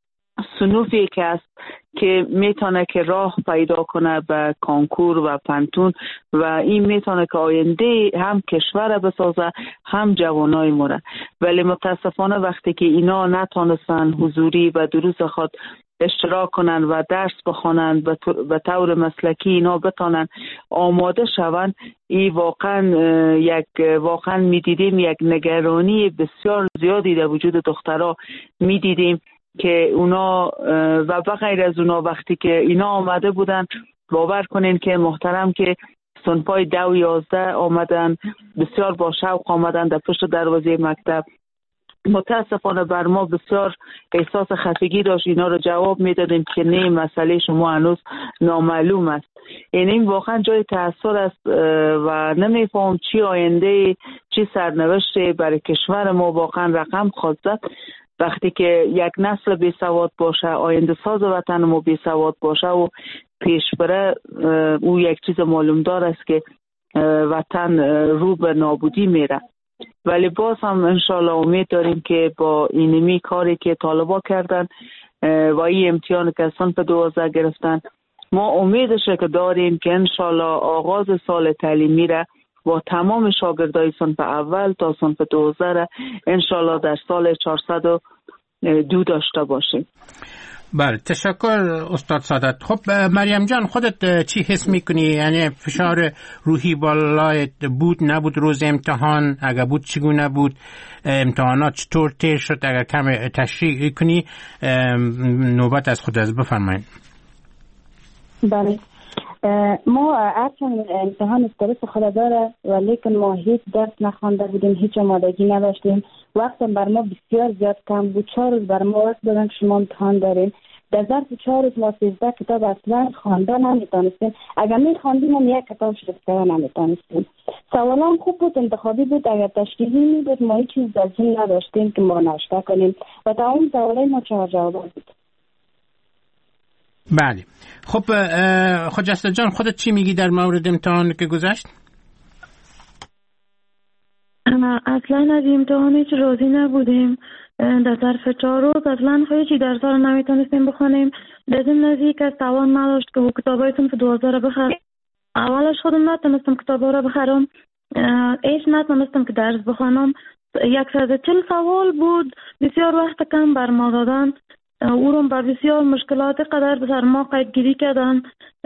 صنوفی که است که میتونه که راه پیدا کنه به کانکور و پنتون و این میتونه که آینده هم کشور بسازه هم جوانای ما. ولی متاسفانه وقتی که اینا نتونستن حضوری و دروس خود اشتراک کنن و درس بخوانن به طور مسلکی اینا بتونن آماده شون، این واقعا یک واقعا میدیدیم یک نگرانی بسیار زیادی در وجود دخترها میدیدیم که اونا و بغیر از اونا وقتی که اینا آمده بودن، باور کنین که محترم که صنفای دو و یازده آمدن بسیار با شوق آمدن در پشت دروازه مکتب. متاسفانه بر ما بسیار احساس خفگی داشت، اینا رو جواب میدادیم که نه، مسئله شما هنوز نامعلوم است. یعنی این واقعا جای تأثیر است و نمیفهم چی آینده، چی سرنوشت برای کشور ما واقعا رقم خواهد زد وقتی که یک نسل بی سواد باشه، آینده ساز وطن ما بی سواد باشه و پیش بره، او یک چیز معلوم دار است که وطن رو به نابودی میره. ولی باز هم انشالله امید داریم که با اینمی کاری که طالبا کردن و این امتحان که صنف دوازده گرفتن، ما امیدش که داریم که انشالله آغاز سال تعلیمی را با تمام شاگردای صنف اول تا صنف دوازده را انشالله در سال چهارصد و دو داشته باشیم. بله، تشکر استاد سعادت. خب مریم جان، خودت چی حس میکنی؟ یعنی فشار روحی بالای بود نبود روز امتحان؟ اگر بود چگونه بود؟ امتحانات چطور طی شد؟ اگر کم تشریح کنی نوبت از خود از بفرمایید. بله، ما اصلا امتحان استرس خود داره ولیکن ما هیچ درس نخوانده بودیم، هیچ آمادگی نداشتیم، وقت بر ما بسیار زیاد کم بود. چهار روز بر ما وقت دادن که شما امتحان داریم. در ظرف چهار روز ما سیزده کتاب اصلا خوانده نمیتونستیم، اگر میخواندیم هم یک کتاب شرفته نمیتونستیم. سوالام خوب بود، انتخابی بود، اگر تشکیلی می بود ما هیچ چیز در ذهن نداشتیم که ما نوشته کنیم و تمام سوالای ما چهار جواب بود. بله. خب خجسته جان، خودت چی میگی در مورد امتحان که گذشت؟ اصلا از امتحان هیچ راضی نبودیم. در ظرف چهار روز اصلا هیچی درس رو نمیتونستیم بخونیم. در ضمن از یک از توان نداشت که کتابای صنف دوازده رو بخرم. اولش خودم نتونستم کتابا رو بخرم، ایش نتونستم که درس بخونم. صد و چهل سوال بود، بسیار وقت کم بر ما دادن، او رو بر بسیار مشکلات قدر بسر ما قیدگیری کردن.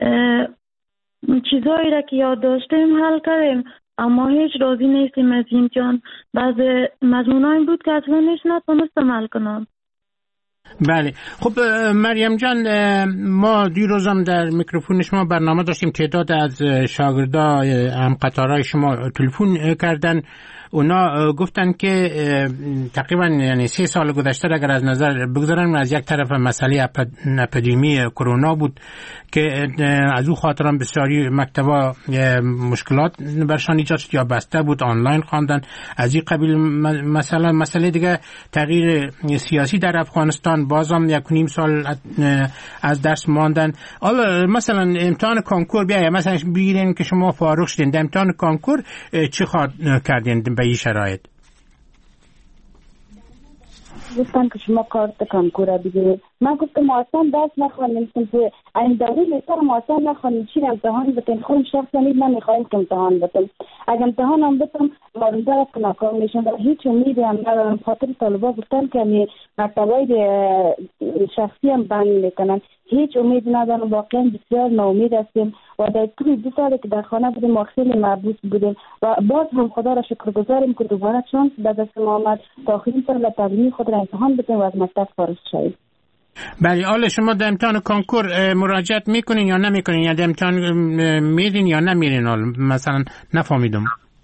چیزایی را که یاد داشتیم حل کردیم اما هیچ راضی نیستیم از این امتحان. بعض مضمونایی بود که اصلا هیچ نتونستم حل کنم. بله. خب مریم جان، ما دیروز هم در میکروفون شما برنامه داشتیم، تعداد از شاگردای هم قطارهای شما تلفن کردن، اونا گفتن که تقریبا یعنی سه سال گذشته اگر از نظر بگذارن، از یک طرف مسئله اپیدمی کرونا بود که از او خاطران بسیاری مکتبا مشکلات برشان ایجاد شد یا بسته بود، آنلاین خواندن. از این قبیل مثلا مسئله دیگه تغییر سیاسی در افغانستان، بازم یک نیم سال از درس ماندن. حالا مثلا امتحان کنکور بیا مثلا بگیرین که شما فارغ شدین، در امتحان کنکور چی خواهد کردین به این شرایط؟ گفتن که شما کارت کنکور بگیرید. من گفتم ما اصلا درس نخوانیم، که این دوره لیسر ما اصلا نخوانیم، چی امتحان بتیم؟ خودم شخصا نیز نمیخوایم که امتحان بتیم. اگر امتحان هم بتیم مارونده است که ناکام میشم و هیچ امیدی هم ندارم. خاطر طالبا گفتن که می مکتبای شخصی هم بند میکنن، هیچ امید ندارم. واقعا بسیار ناامید هستیم و در طول دو سالی که در خانه بودیم ما خیلی محبوس بودیم و باز هم خدا را شکرگزاریم که دوباره چانس به دست ما آمد تا آخرین سال تعلیمی خود را امتحان بتیم و از مکتب فارغ شویم. بله. حالا شما در امتحان کنکور مراجعت میکنین یا نمیکنین، یا در امتحان میرین یا نمیرین؟ حالا مثلا نفهمیدم.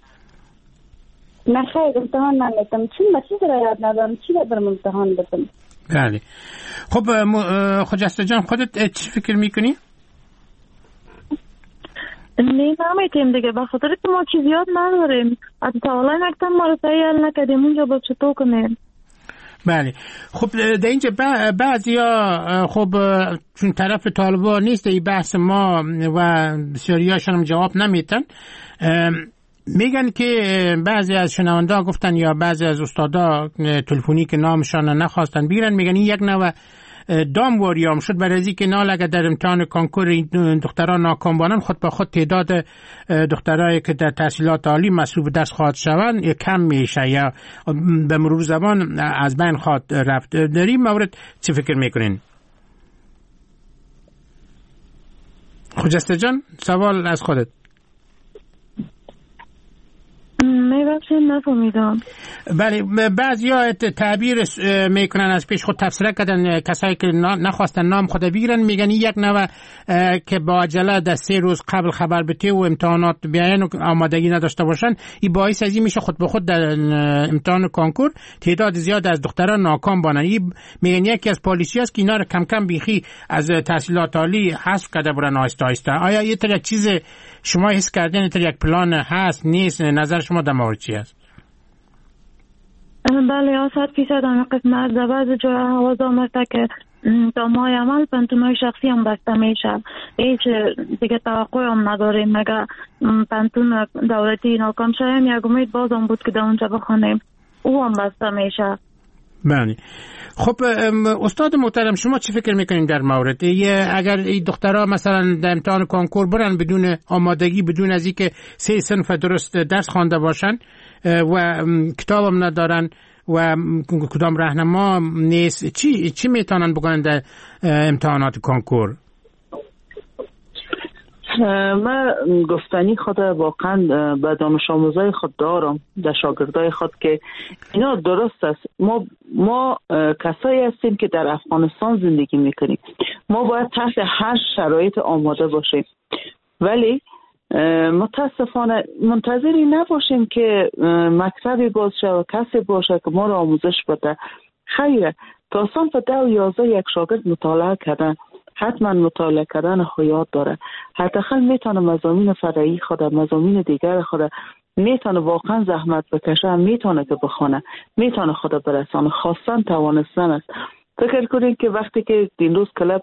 نه خیر، امتحان نمیتم، چون من چیز را یاد ندارم، چی را برم امتحان بتم. بله. خب خجسته جان، خودت چی فکر میکنی؟ نه نمیتیم دیگه، به خاطر که ما چیز یاد نداریم. حتی تا حالا مکتب ما رو صحیح حل نکردیم، اونجا با چطور کنیم؟ بله. خب در اینجا بعضیا خب چون طرف طالبان نیست این بحث ما و بسیاریاشون هم جواب نمیتن، میگن که بعضی از شنونده گفتن یا بعضی از استادا تلفنی که نامشان نخواستن بیرن، میگن این یک نوع دام واریام شد برای از اینکه نال اگر در امتحان کنکور این دختران ناکام بانن، خود به خود تعداد دخترایی که در تحصیلات عالی مصروف درس خواهد شوند کم میشه یا به مرور زمان از بین خواهد رفت. در این مورد چی فکر میکنین؟ خجسته جان سوال از خودت. میبخشید نفهمیدم. بله، بعضیا تعبیر میکنن از پیش خود تفسیر کردن، کسایی که نخواستن نام خود بگیرن میگن یک نوع که با عجله در سه روز قبل خبر بده و امتحانات بیاین و آمادگی نداشته باشن، این باعث از این میشه خود به خود در امتحان کنکور تعداد زیاد از دختران ناکام بانن. این میگن یکی از پالیسی است که اینا رو کم کم بیخی از تحصیلات عالی حذف کرده برن آهسته آهسته. آیا یه طرح چیز شما حس کردین، یه طرح یک پلان هست نیست؟ نظر شما در مورد چی است؟ بله، صد فیصد هم قسمت در بعض جای حواظ آمده که تا ماه عمل پنتونهای شخصی هم بسته میشه. هیچ دیگه توقع هم نداریم. مگه پنتون دولتی ناکام شویم یک امید باز هم بود که در اونجا بخونیم، او هم بسته میشه. بله. خب استاد محترم شما چی فکر میکنین در مورد اگر این دخترها مثلا در امتحان کنکور برن بدون آمادگی، بدون از اینکه سه صنف درست درس خوانده باشن و کتابم ندارن و کدام راهنما نیست، چی چی میتونن بکنن در امتحانات کنکور؟ من گفتنی خود واقعا به دانش آموزای خود دارم، در شاگردای خود که اینا درست است. ما ما کسایی هستیم که در افغانستان زندگی میکنیم، ما باید تحت هر شرایط آماده باشیم، ولی متاسفانه منتظری نباشیم که مکتبی باز شد و کسی باشه که ما رو آموزش بده. خیره، تا صنف ده و یازده یک شاگرد مطالعه کردن، حتما مطالعه کردن خیات داره، حداقل میتونه مضامین فرعی خود، مضامین دیگر خود میتونه واقعا زحمت بکشه، میتونه که بخونه، میتونه خود برسانه. خواستن توانستن است. فکر کنید که وقتی که این روز کلب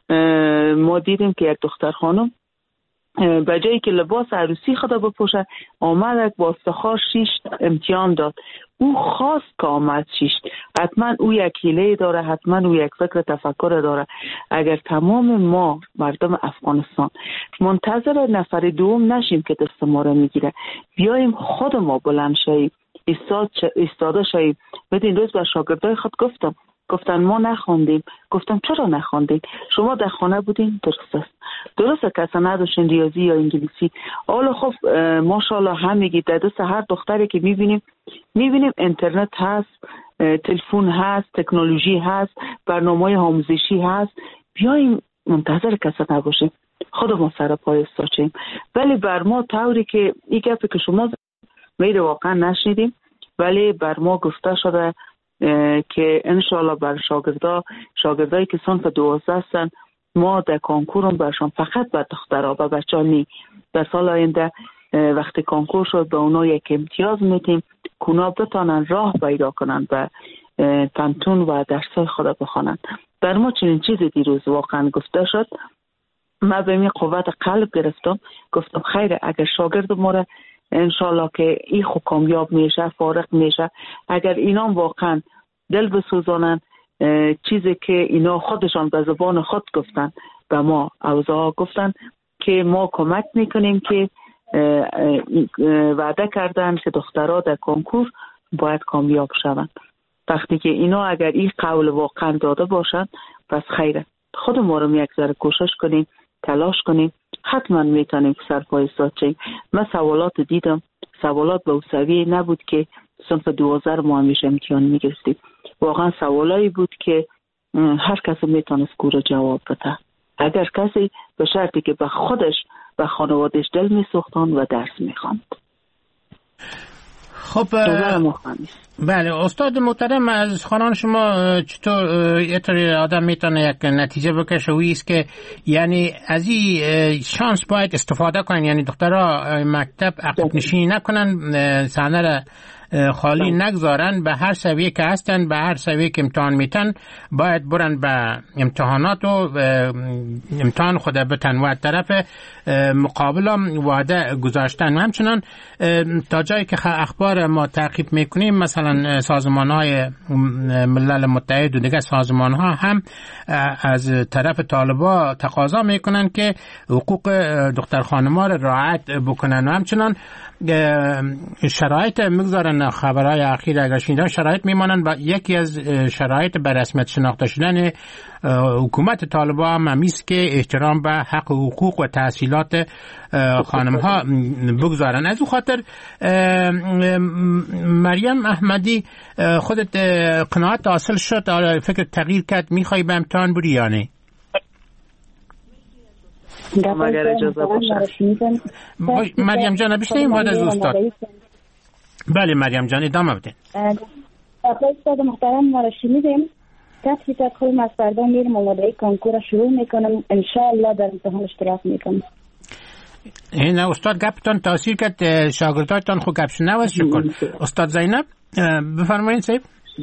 ما دیدیم که یک دختر خانم به جایی که لباس عروسی خود بپوشه آمد با افتخار شیش امتحان داد. او خواست که آمد شیش. حتما او یک حیله داره، حتما او یک فکر تفکر داره. اگر تمام ما مردم افغانستان منتظر نفر دوم نشیم که دست ما رو میگیره، بیاییم خود ما بلند شاییم، ایستاد ایستاده شاییم. بدین روز به شاگردای خود گفتم گفتن ما نخوندیم. گفتم چرا نخوندید؟ شما در خانه بودین؟ درست است. درست است که اصلا نداشتین ریاضی یا انگلیسی. حالا خب ماشاءالله همگی در دست هر دختری که میبینیم میبینیم اینترنت هست، تلفن هست، تکنولوژی هست، برنامه‌های آموزشی هست. بیایم منتظر کسی نباشیم، خودمون سر پای استاچیم. ولی بر ما طوری که این گفته که شما میره واقعا نشنیدیم، ولی بر ما گفته شده که انشالله بر شاگردا شاگردایی که صنف دوازده هستن ما در کنکورم برشان فقط بر دخترها و بچه‌ها نی. در سال آینده وقتی کنکور شد به اونا یک امتیاز میتیم که اونا بتانن راه پیدا کنن و پنتون و درسای خود بخونن. بر ما چنین چیزی دیروز واقعا گفته شد. من به می قوت قلب گرفتم، گفتم خیره اگر شاگرد ما را انشالله که این خود کامیاب میشه، فارغ میشه، اگر اینا واقعا دل بسوزانن چیزی که اینا خودشان به زبان خود گفتن به ما اوضاع گفتن که ما کمک میکنیم که وعده کردن که دخترها در کنکور باید کامیاب شوند. وقتی که اینا اگر این قول واقعا داده باشن پس خیره. خود ما رو یک ذره کوشش کنیم، تلاش کنیم، حتما میتونیم که سرپای استاد. من سوالات دیدم، سوالات به اوسوی نبود که صنف دوازده ما همیشه امتحان میگرفتیم. واقعا سوالایی بود که هر کسی میتونست گوره جواب بده، اگر کسی به شرطی که به خودش و خانوادش دل میسوختان و درس میخواند. خب بله استاد محترم، از خوانان شما چطور یه طوری آدم میتونه یک نتیجه بکشه و ایست که یعنی از این شانس باید استفاده کنن، یعنی دخترها مکتب عقب نشینی نکنن، صحنه را خالی نگذارن، به هر سویه که هستن، به هر سویه که امتحان میتن باید برن به امتحانات و امتحان خود بتن و طرف مقابل هم وعده گذاشتن. و همچنان تا جایی که اخبار ما تعقیب میکنیم مثلا سازمان های ملل متحد و دیگه سازمان ها هم از طرف طالبا تقاضا میکنن که حقوق دختر خانم ها را رعایت بکنن و همچنان شرایط میگذارن. خبرهای اخیر اگر شنیدن شرایط میمانند و یکی از شرایط به رسمیت شناخته شدن حکومت طالبان هم همیست که احترام به حق حقوق و تحصیلات خانم ها بگذارن. از او خاطر مریم احمدی خودت قناعت حاصل شد، فکر تغییر کرد، میخوای به امتحان بری یا نه؟ مگر اجازه باشه مریم جان بشنیم بعد از استاد. بله مریم جان ادامه بدین. استاد محترم ما را شنیدیم. کسی تا کل از فردا میرم آماده کنکور شروع میکنم، انشاءالله در امتحان اشتراک میکنم. این استاد گپتان تاثیر کرد، شاگردایتان خو گپ شنوست شکر. استاد زینب بفرمایید صاحب.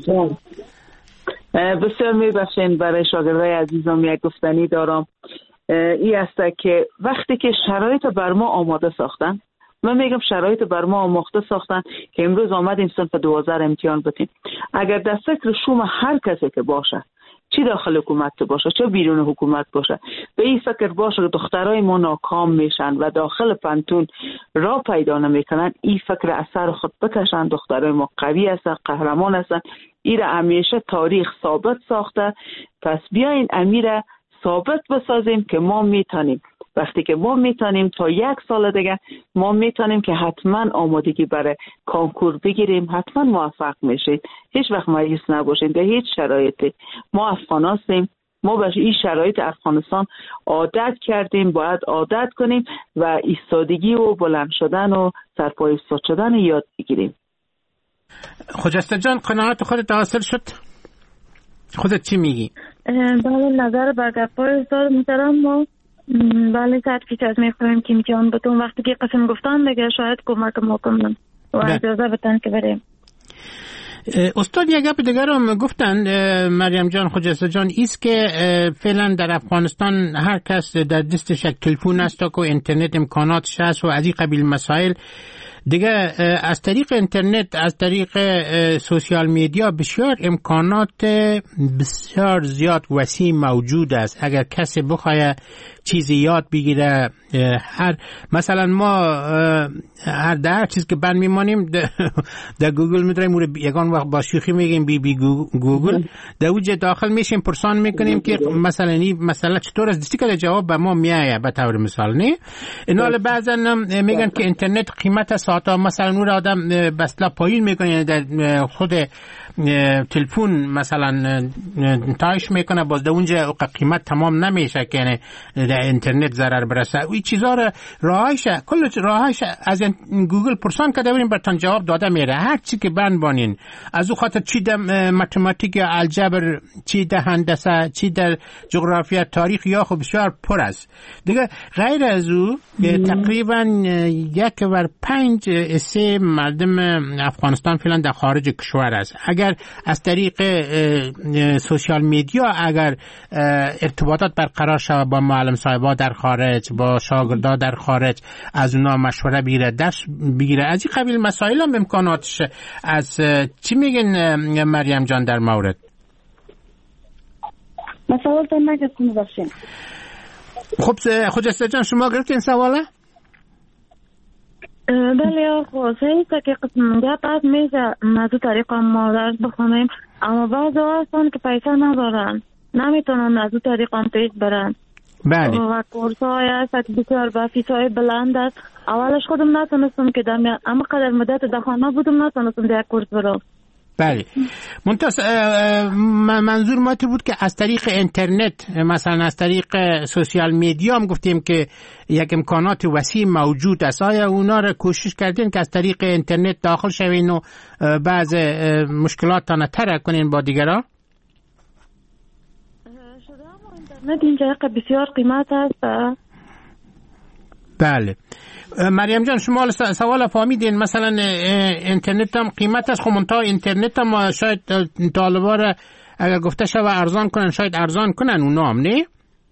بسیار میبخشین، برای شاگردای عزیزم یک گفتنی دارم. این است که وقتی که شرایط بر ما آماده ساختن، من میگم شرایط بر ما آماده ساختن که امروز آمدیم صنف دوازده امتحان بتیم، اگر در فکر شوم هر کسی که باشه، چی داخل حکومت باشه چه بیرون حکومت باشه، به این فکر باشه که دخترای ما ناکام میشن و داخل پنتون را پیدا نمیکنن، این فکر اثر خود بکشن. دخترای ما قوی هستن، قهرمان هستن، این را همیشه تاریخ ثابت ساخته. پس بیاین امیره ثابت بسازیم که ما میتونیم. وقتی که ما میتونیم تا یک سال دیگه ما میتونیم که حتما آمادگی برای کنکور بگیریم، حتما موفق میشید. هیچ وقت مایوس نباشید در هیچ شرایطی. ما افغان هستیم، ما به این شرایط افغانستان عادت کردیم، باید عادت کنیم و ایستادگی و بلند شدن و سرپای ایستاد شدن یاد بگیریم. خجسته جان قناعت خودت حاصل شد؟ خودت چی میگی؟ بله نظر بر گپای استاد محترم ما بله صد فیصد میخوایم که امتحان بتون وقتی که قسم گفتن دیگه شاید کمک ما کنن و اجازه بتن که بریم. استاد یک گپ دیگر هم گفتن مریم جان خجسته جان ایست که فعلا در افغانستان هر کس در دستش یک تلفن است و اینترنت امکاناتش هست و از این قبیل مسائل دیگه از طریق اینترنت، از طریق سوشیال میدیا بسیار امکانات بسیار زیاد وسیع موجود است. اگر کسی بخواد چیزی یاد بگیره، هر مثلا ما هر در چیز که بند میمانیم در گوگل میداریم، یگان وقت با شوخی میگیم بی بی گوگل، در اوج داخل میشیم پرسان میکنیم که مثلا این مسئله چطور است، دستی که جواب به ما میایه به طور مثال. نه اینا بعضا میگن که اینترنت قیمت ساعتا مثلا نور آدم بسلا پایین میکنه، یعنی در خود تلفن مثلا تایش میکنه، باز در اونجا قیمت تمام نمیشه که یعنی در اینترنت ضرر برسه. این چیزا رو راهش کل راهش از گوگل پرسان کرده بریم براتون جواب داده میره. هر چی که بند بانین از او خاطر چی در متماتیک یا الجبر، چی در هندسه، چی در جغرافیا، تاریخ یا خب بسیار پر است دیگه. غیر از او تقریبا یک ور پنج سه مردم افغانستان فعلا در خارج کشور است. اگر از طریق سوشیال میدیا اگر ارتباطات برقرار شود با معلم صاحبا در خارج، با شاگردا در خارج، از اونا مشوره بگیره، درس بگیره، از این قبیل مسائل هم امکاناتش. از چی میگن مریم جان در مورد؟ مسائل تا نگفتیم باشین. خب خجسته جان شما گرفتین سواله؟ بله آقا صحیح که قسم گپ میشه از اون طریقا ما درس بخونیم، اما بعضی هستن که پیسه ندارن نمیتونن از اون طریقا پیش برن. بله. و کورس های هست بسیار با فیس های بلند است. اولش خودم نتونستم که در اما قدر مدت در خانه بودم نتونستم در کورس برم. بله. منتها منظور ما تو بود که از طریق اینترنت، مثلا از طریق سوشیال میدیا هم گفتیم که یک امکانات وسیع موجود است. آیا اونا رو کوشش کردین که از طریق اینترنت داخل شوین و بعض مشکلات تان ترک کنین با دیگران؟ اینترنت اینجا بسیار قیمت است. بله. مریم جان شما سوال فهمیدین، مثلا اینترنت هم قیمت است، خب منتها اینترنت هم شاید طالبا را اگر گفته شود ارزان کنن شاید ارزان کنن اونا هم، نه؟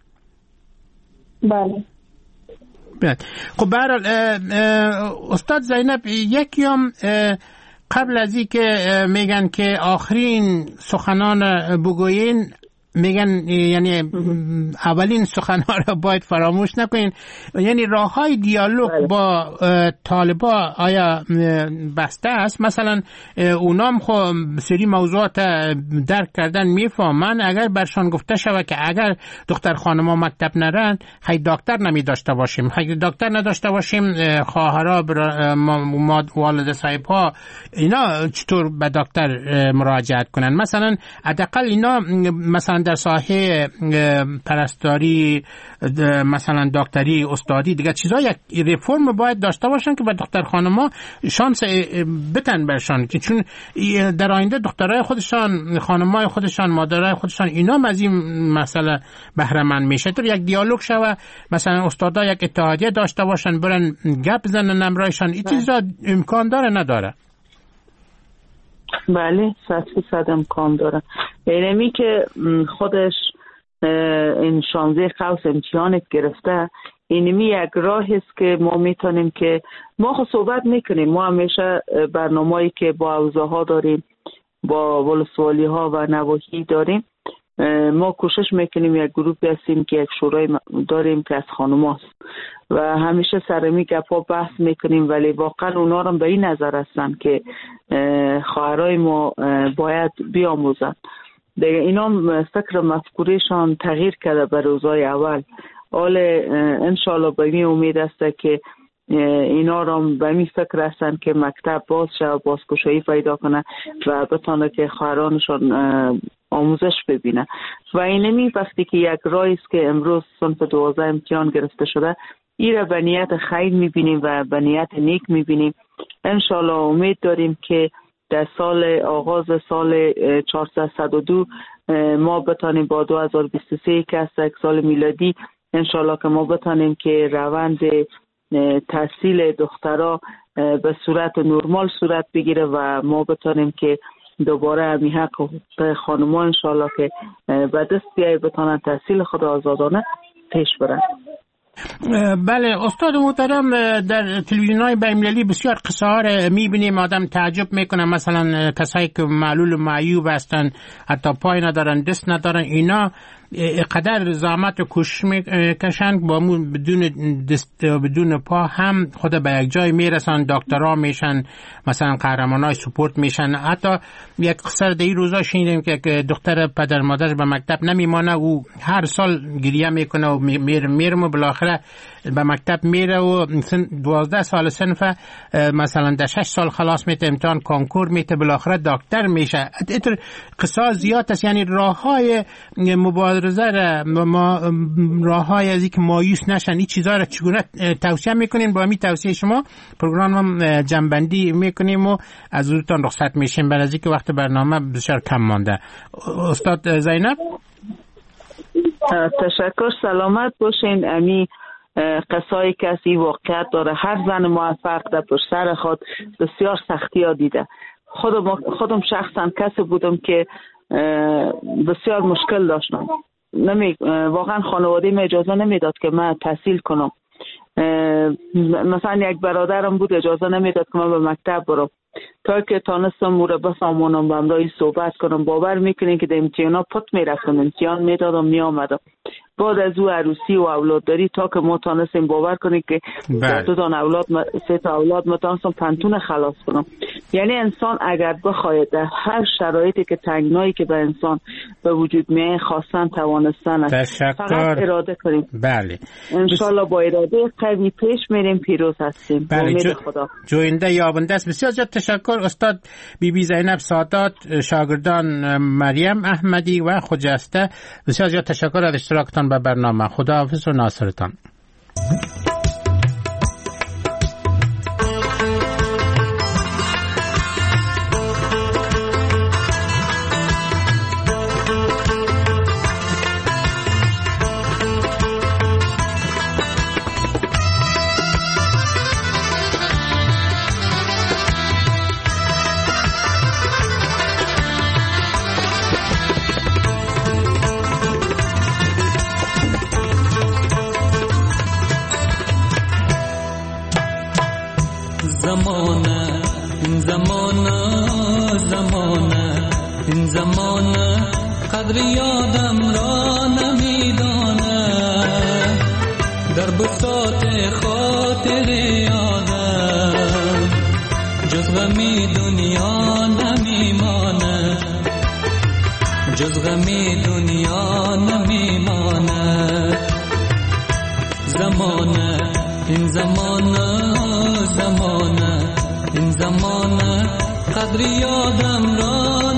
بله. بله. خب به هر حال استاد زینب، یکی هم قبل از این که میگن که آخرین سخنان بگوین، میگن یعنی اولین سخنها را باید فراموش نکنین، یعنی راه های دیالوگ با طالبا آیا بسته است؟ مثلا اونام خب سری موضوعات درک کردن میفهمن، اگر برشان گفته شود که اگر دختر خانما مکتب نرن خیلی دکتر نمی داشته باشیم، خیلی دکتر نداشته باشیم، خواهرها والد صاحب ها اینا چطور به دکتر مراجعت کنن؟ مثلا حداقل اینا مثلا در ساحه پرستاری، مثلا دکتری، استادی، دیگه چیزا یک ریفرم باید داشته باشن که به دختر خانما شانس بتن برشان، که چون در آینده دخترای خودشان، خانمای خودشان، مادرای خودشان اینا از این مسئله بهره مند میشه. تو یک دیالوگ شوه، مثلا استادا یک اتحادیه داشته باشن برن گپ بزنن امرایشان، این چیزا امکان داره نداره؟ بله صد فیصد امکان داره. اینمی که خودش این شانزده قوس امتحانت گرفته، اینمی یک راه است که ما میتونیم که ما خود صحبت میکنیم. ما همیشه برنامه‌ای که با حوزه ها داریم، با ولسوالی ها و نواحی داریم، ما کوشش میکنیم یک گروپی هستیم که یک شورای داریم که از خانم هاست و همیشه سرمی گپا بحث میکنیم، ولی واقعا اونا هم به این نظر هستن که خواهرای ما باید بیاموزن دیگه. اینا فکر مفکورشان تغییر کرده به روزای اول. حال انشالله به این امید است که اینا را به این فکر هستن که مکتب باز شد، بازگشایی پیدا کنه و بتانه که خواهرانشان آموزش ببینه. و اینمی وقتی که یک راهی است که امروز صنف دوازده امتحان گرفته شده، این را به نیت خیر میبینیم و به نیت نیک میبینیم. انشالله امید داریم که در سال آغاز سال چهارصد و دو ما بتانیم با دو هزار و بیست و سه که است یک سال میلادی، انشالله که ما بتانیم که روند تحصیل دخترها به صورت نرمال صورت بگیره و ما بتانیم که دوباره همی حق خانم‌ها انشالله که به دست بیایی بتانن تحصیل خود آزادانه پیش برن. بله استاد محترم، در تلویزیون‌های بین‌المللی بسیار قصه ها را می‌بینیم، آدم تعجب میکنه. مثلا کسایی که معلول و معیوب هستن، حتی پای ندارن، دست ندارن، اینا قدر زحمت و کوشش میکشن با بدون دست و بدون پا هم خود به یک جای میرسن، دکترها میشن، مثلا قهرمانای سپورت میشن. حتی یک قصه در این روزا شنیدیم که دختر پدر مادر به مکتب نمیمانه، او هر سال گریه میکنه و میره میره و بالاخره به مکتب میره و دوازده سال صنف، مثلا در شش سال خلاص میته، امتحان کنکور میته، بالاخره دکتر میشه. اینطور قصه زیاد است. یعنی راههای مبارزه را، ما راههای از اینکه مایوس نشن، این چیزا را چگونه توصیه میکنین؟ با همین توصیه شما پروگرام هم جنبندی میکنیم و از حضورتان رخصت میشیم، برای اینکه وقت برنامه بسیار کم مانده. استاد زینب تشکر، سلامت باشین. امی قصای کسی واقعیت داره. هر زن موفق در پشت سر خود بسیار سختی ها دیده. خودم خودم شخصا کسی بودم که بسیار مشکل داشتم. نمی واقعا خانواده می اجازه نمیداد که من تحصیل کنم. مثلا یک برادرم بود اجازه نمیداد که من به مکتب برم، تا که تانستم او را بفهمونم، با همراهی صحبت کنم. باور میکنین که در امتحانا پت میرفتم، امتحان میدادم میامدم. بعد از او عروسی و اولاد داری، تا که ما تانستیم باور کنیم که دو تا اولاد، سه تا اولاد ما تانستم پنتون خلاص کنم. یعنی انسان اگر بخواهد در هر شرایطی که تنگنایی که به انسان به وجود میاد خواستن توانستن است. فقط اراده کنیم. بله. انشالله با اراده قوی پیش میریم پیروز هستیم. بله. امید جو... خدا. جوینده یابنده است. بسیار زیاد تشکر استاد بی بی زینب سادات، شاگردان مریم احمدی و خجسته. بسیار زیاد تشکر از اشتراکتان به برنامه. خداحافظ و ناصرتان. قدر یادم را نمیدانه در بساط خاطر یادم جز غمی دنیا نمیمانه جز غمی دنیا نمیمانه زمانه این زمانه زمانه این زمانه قدر یادم را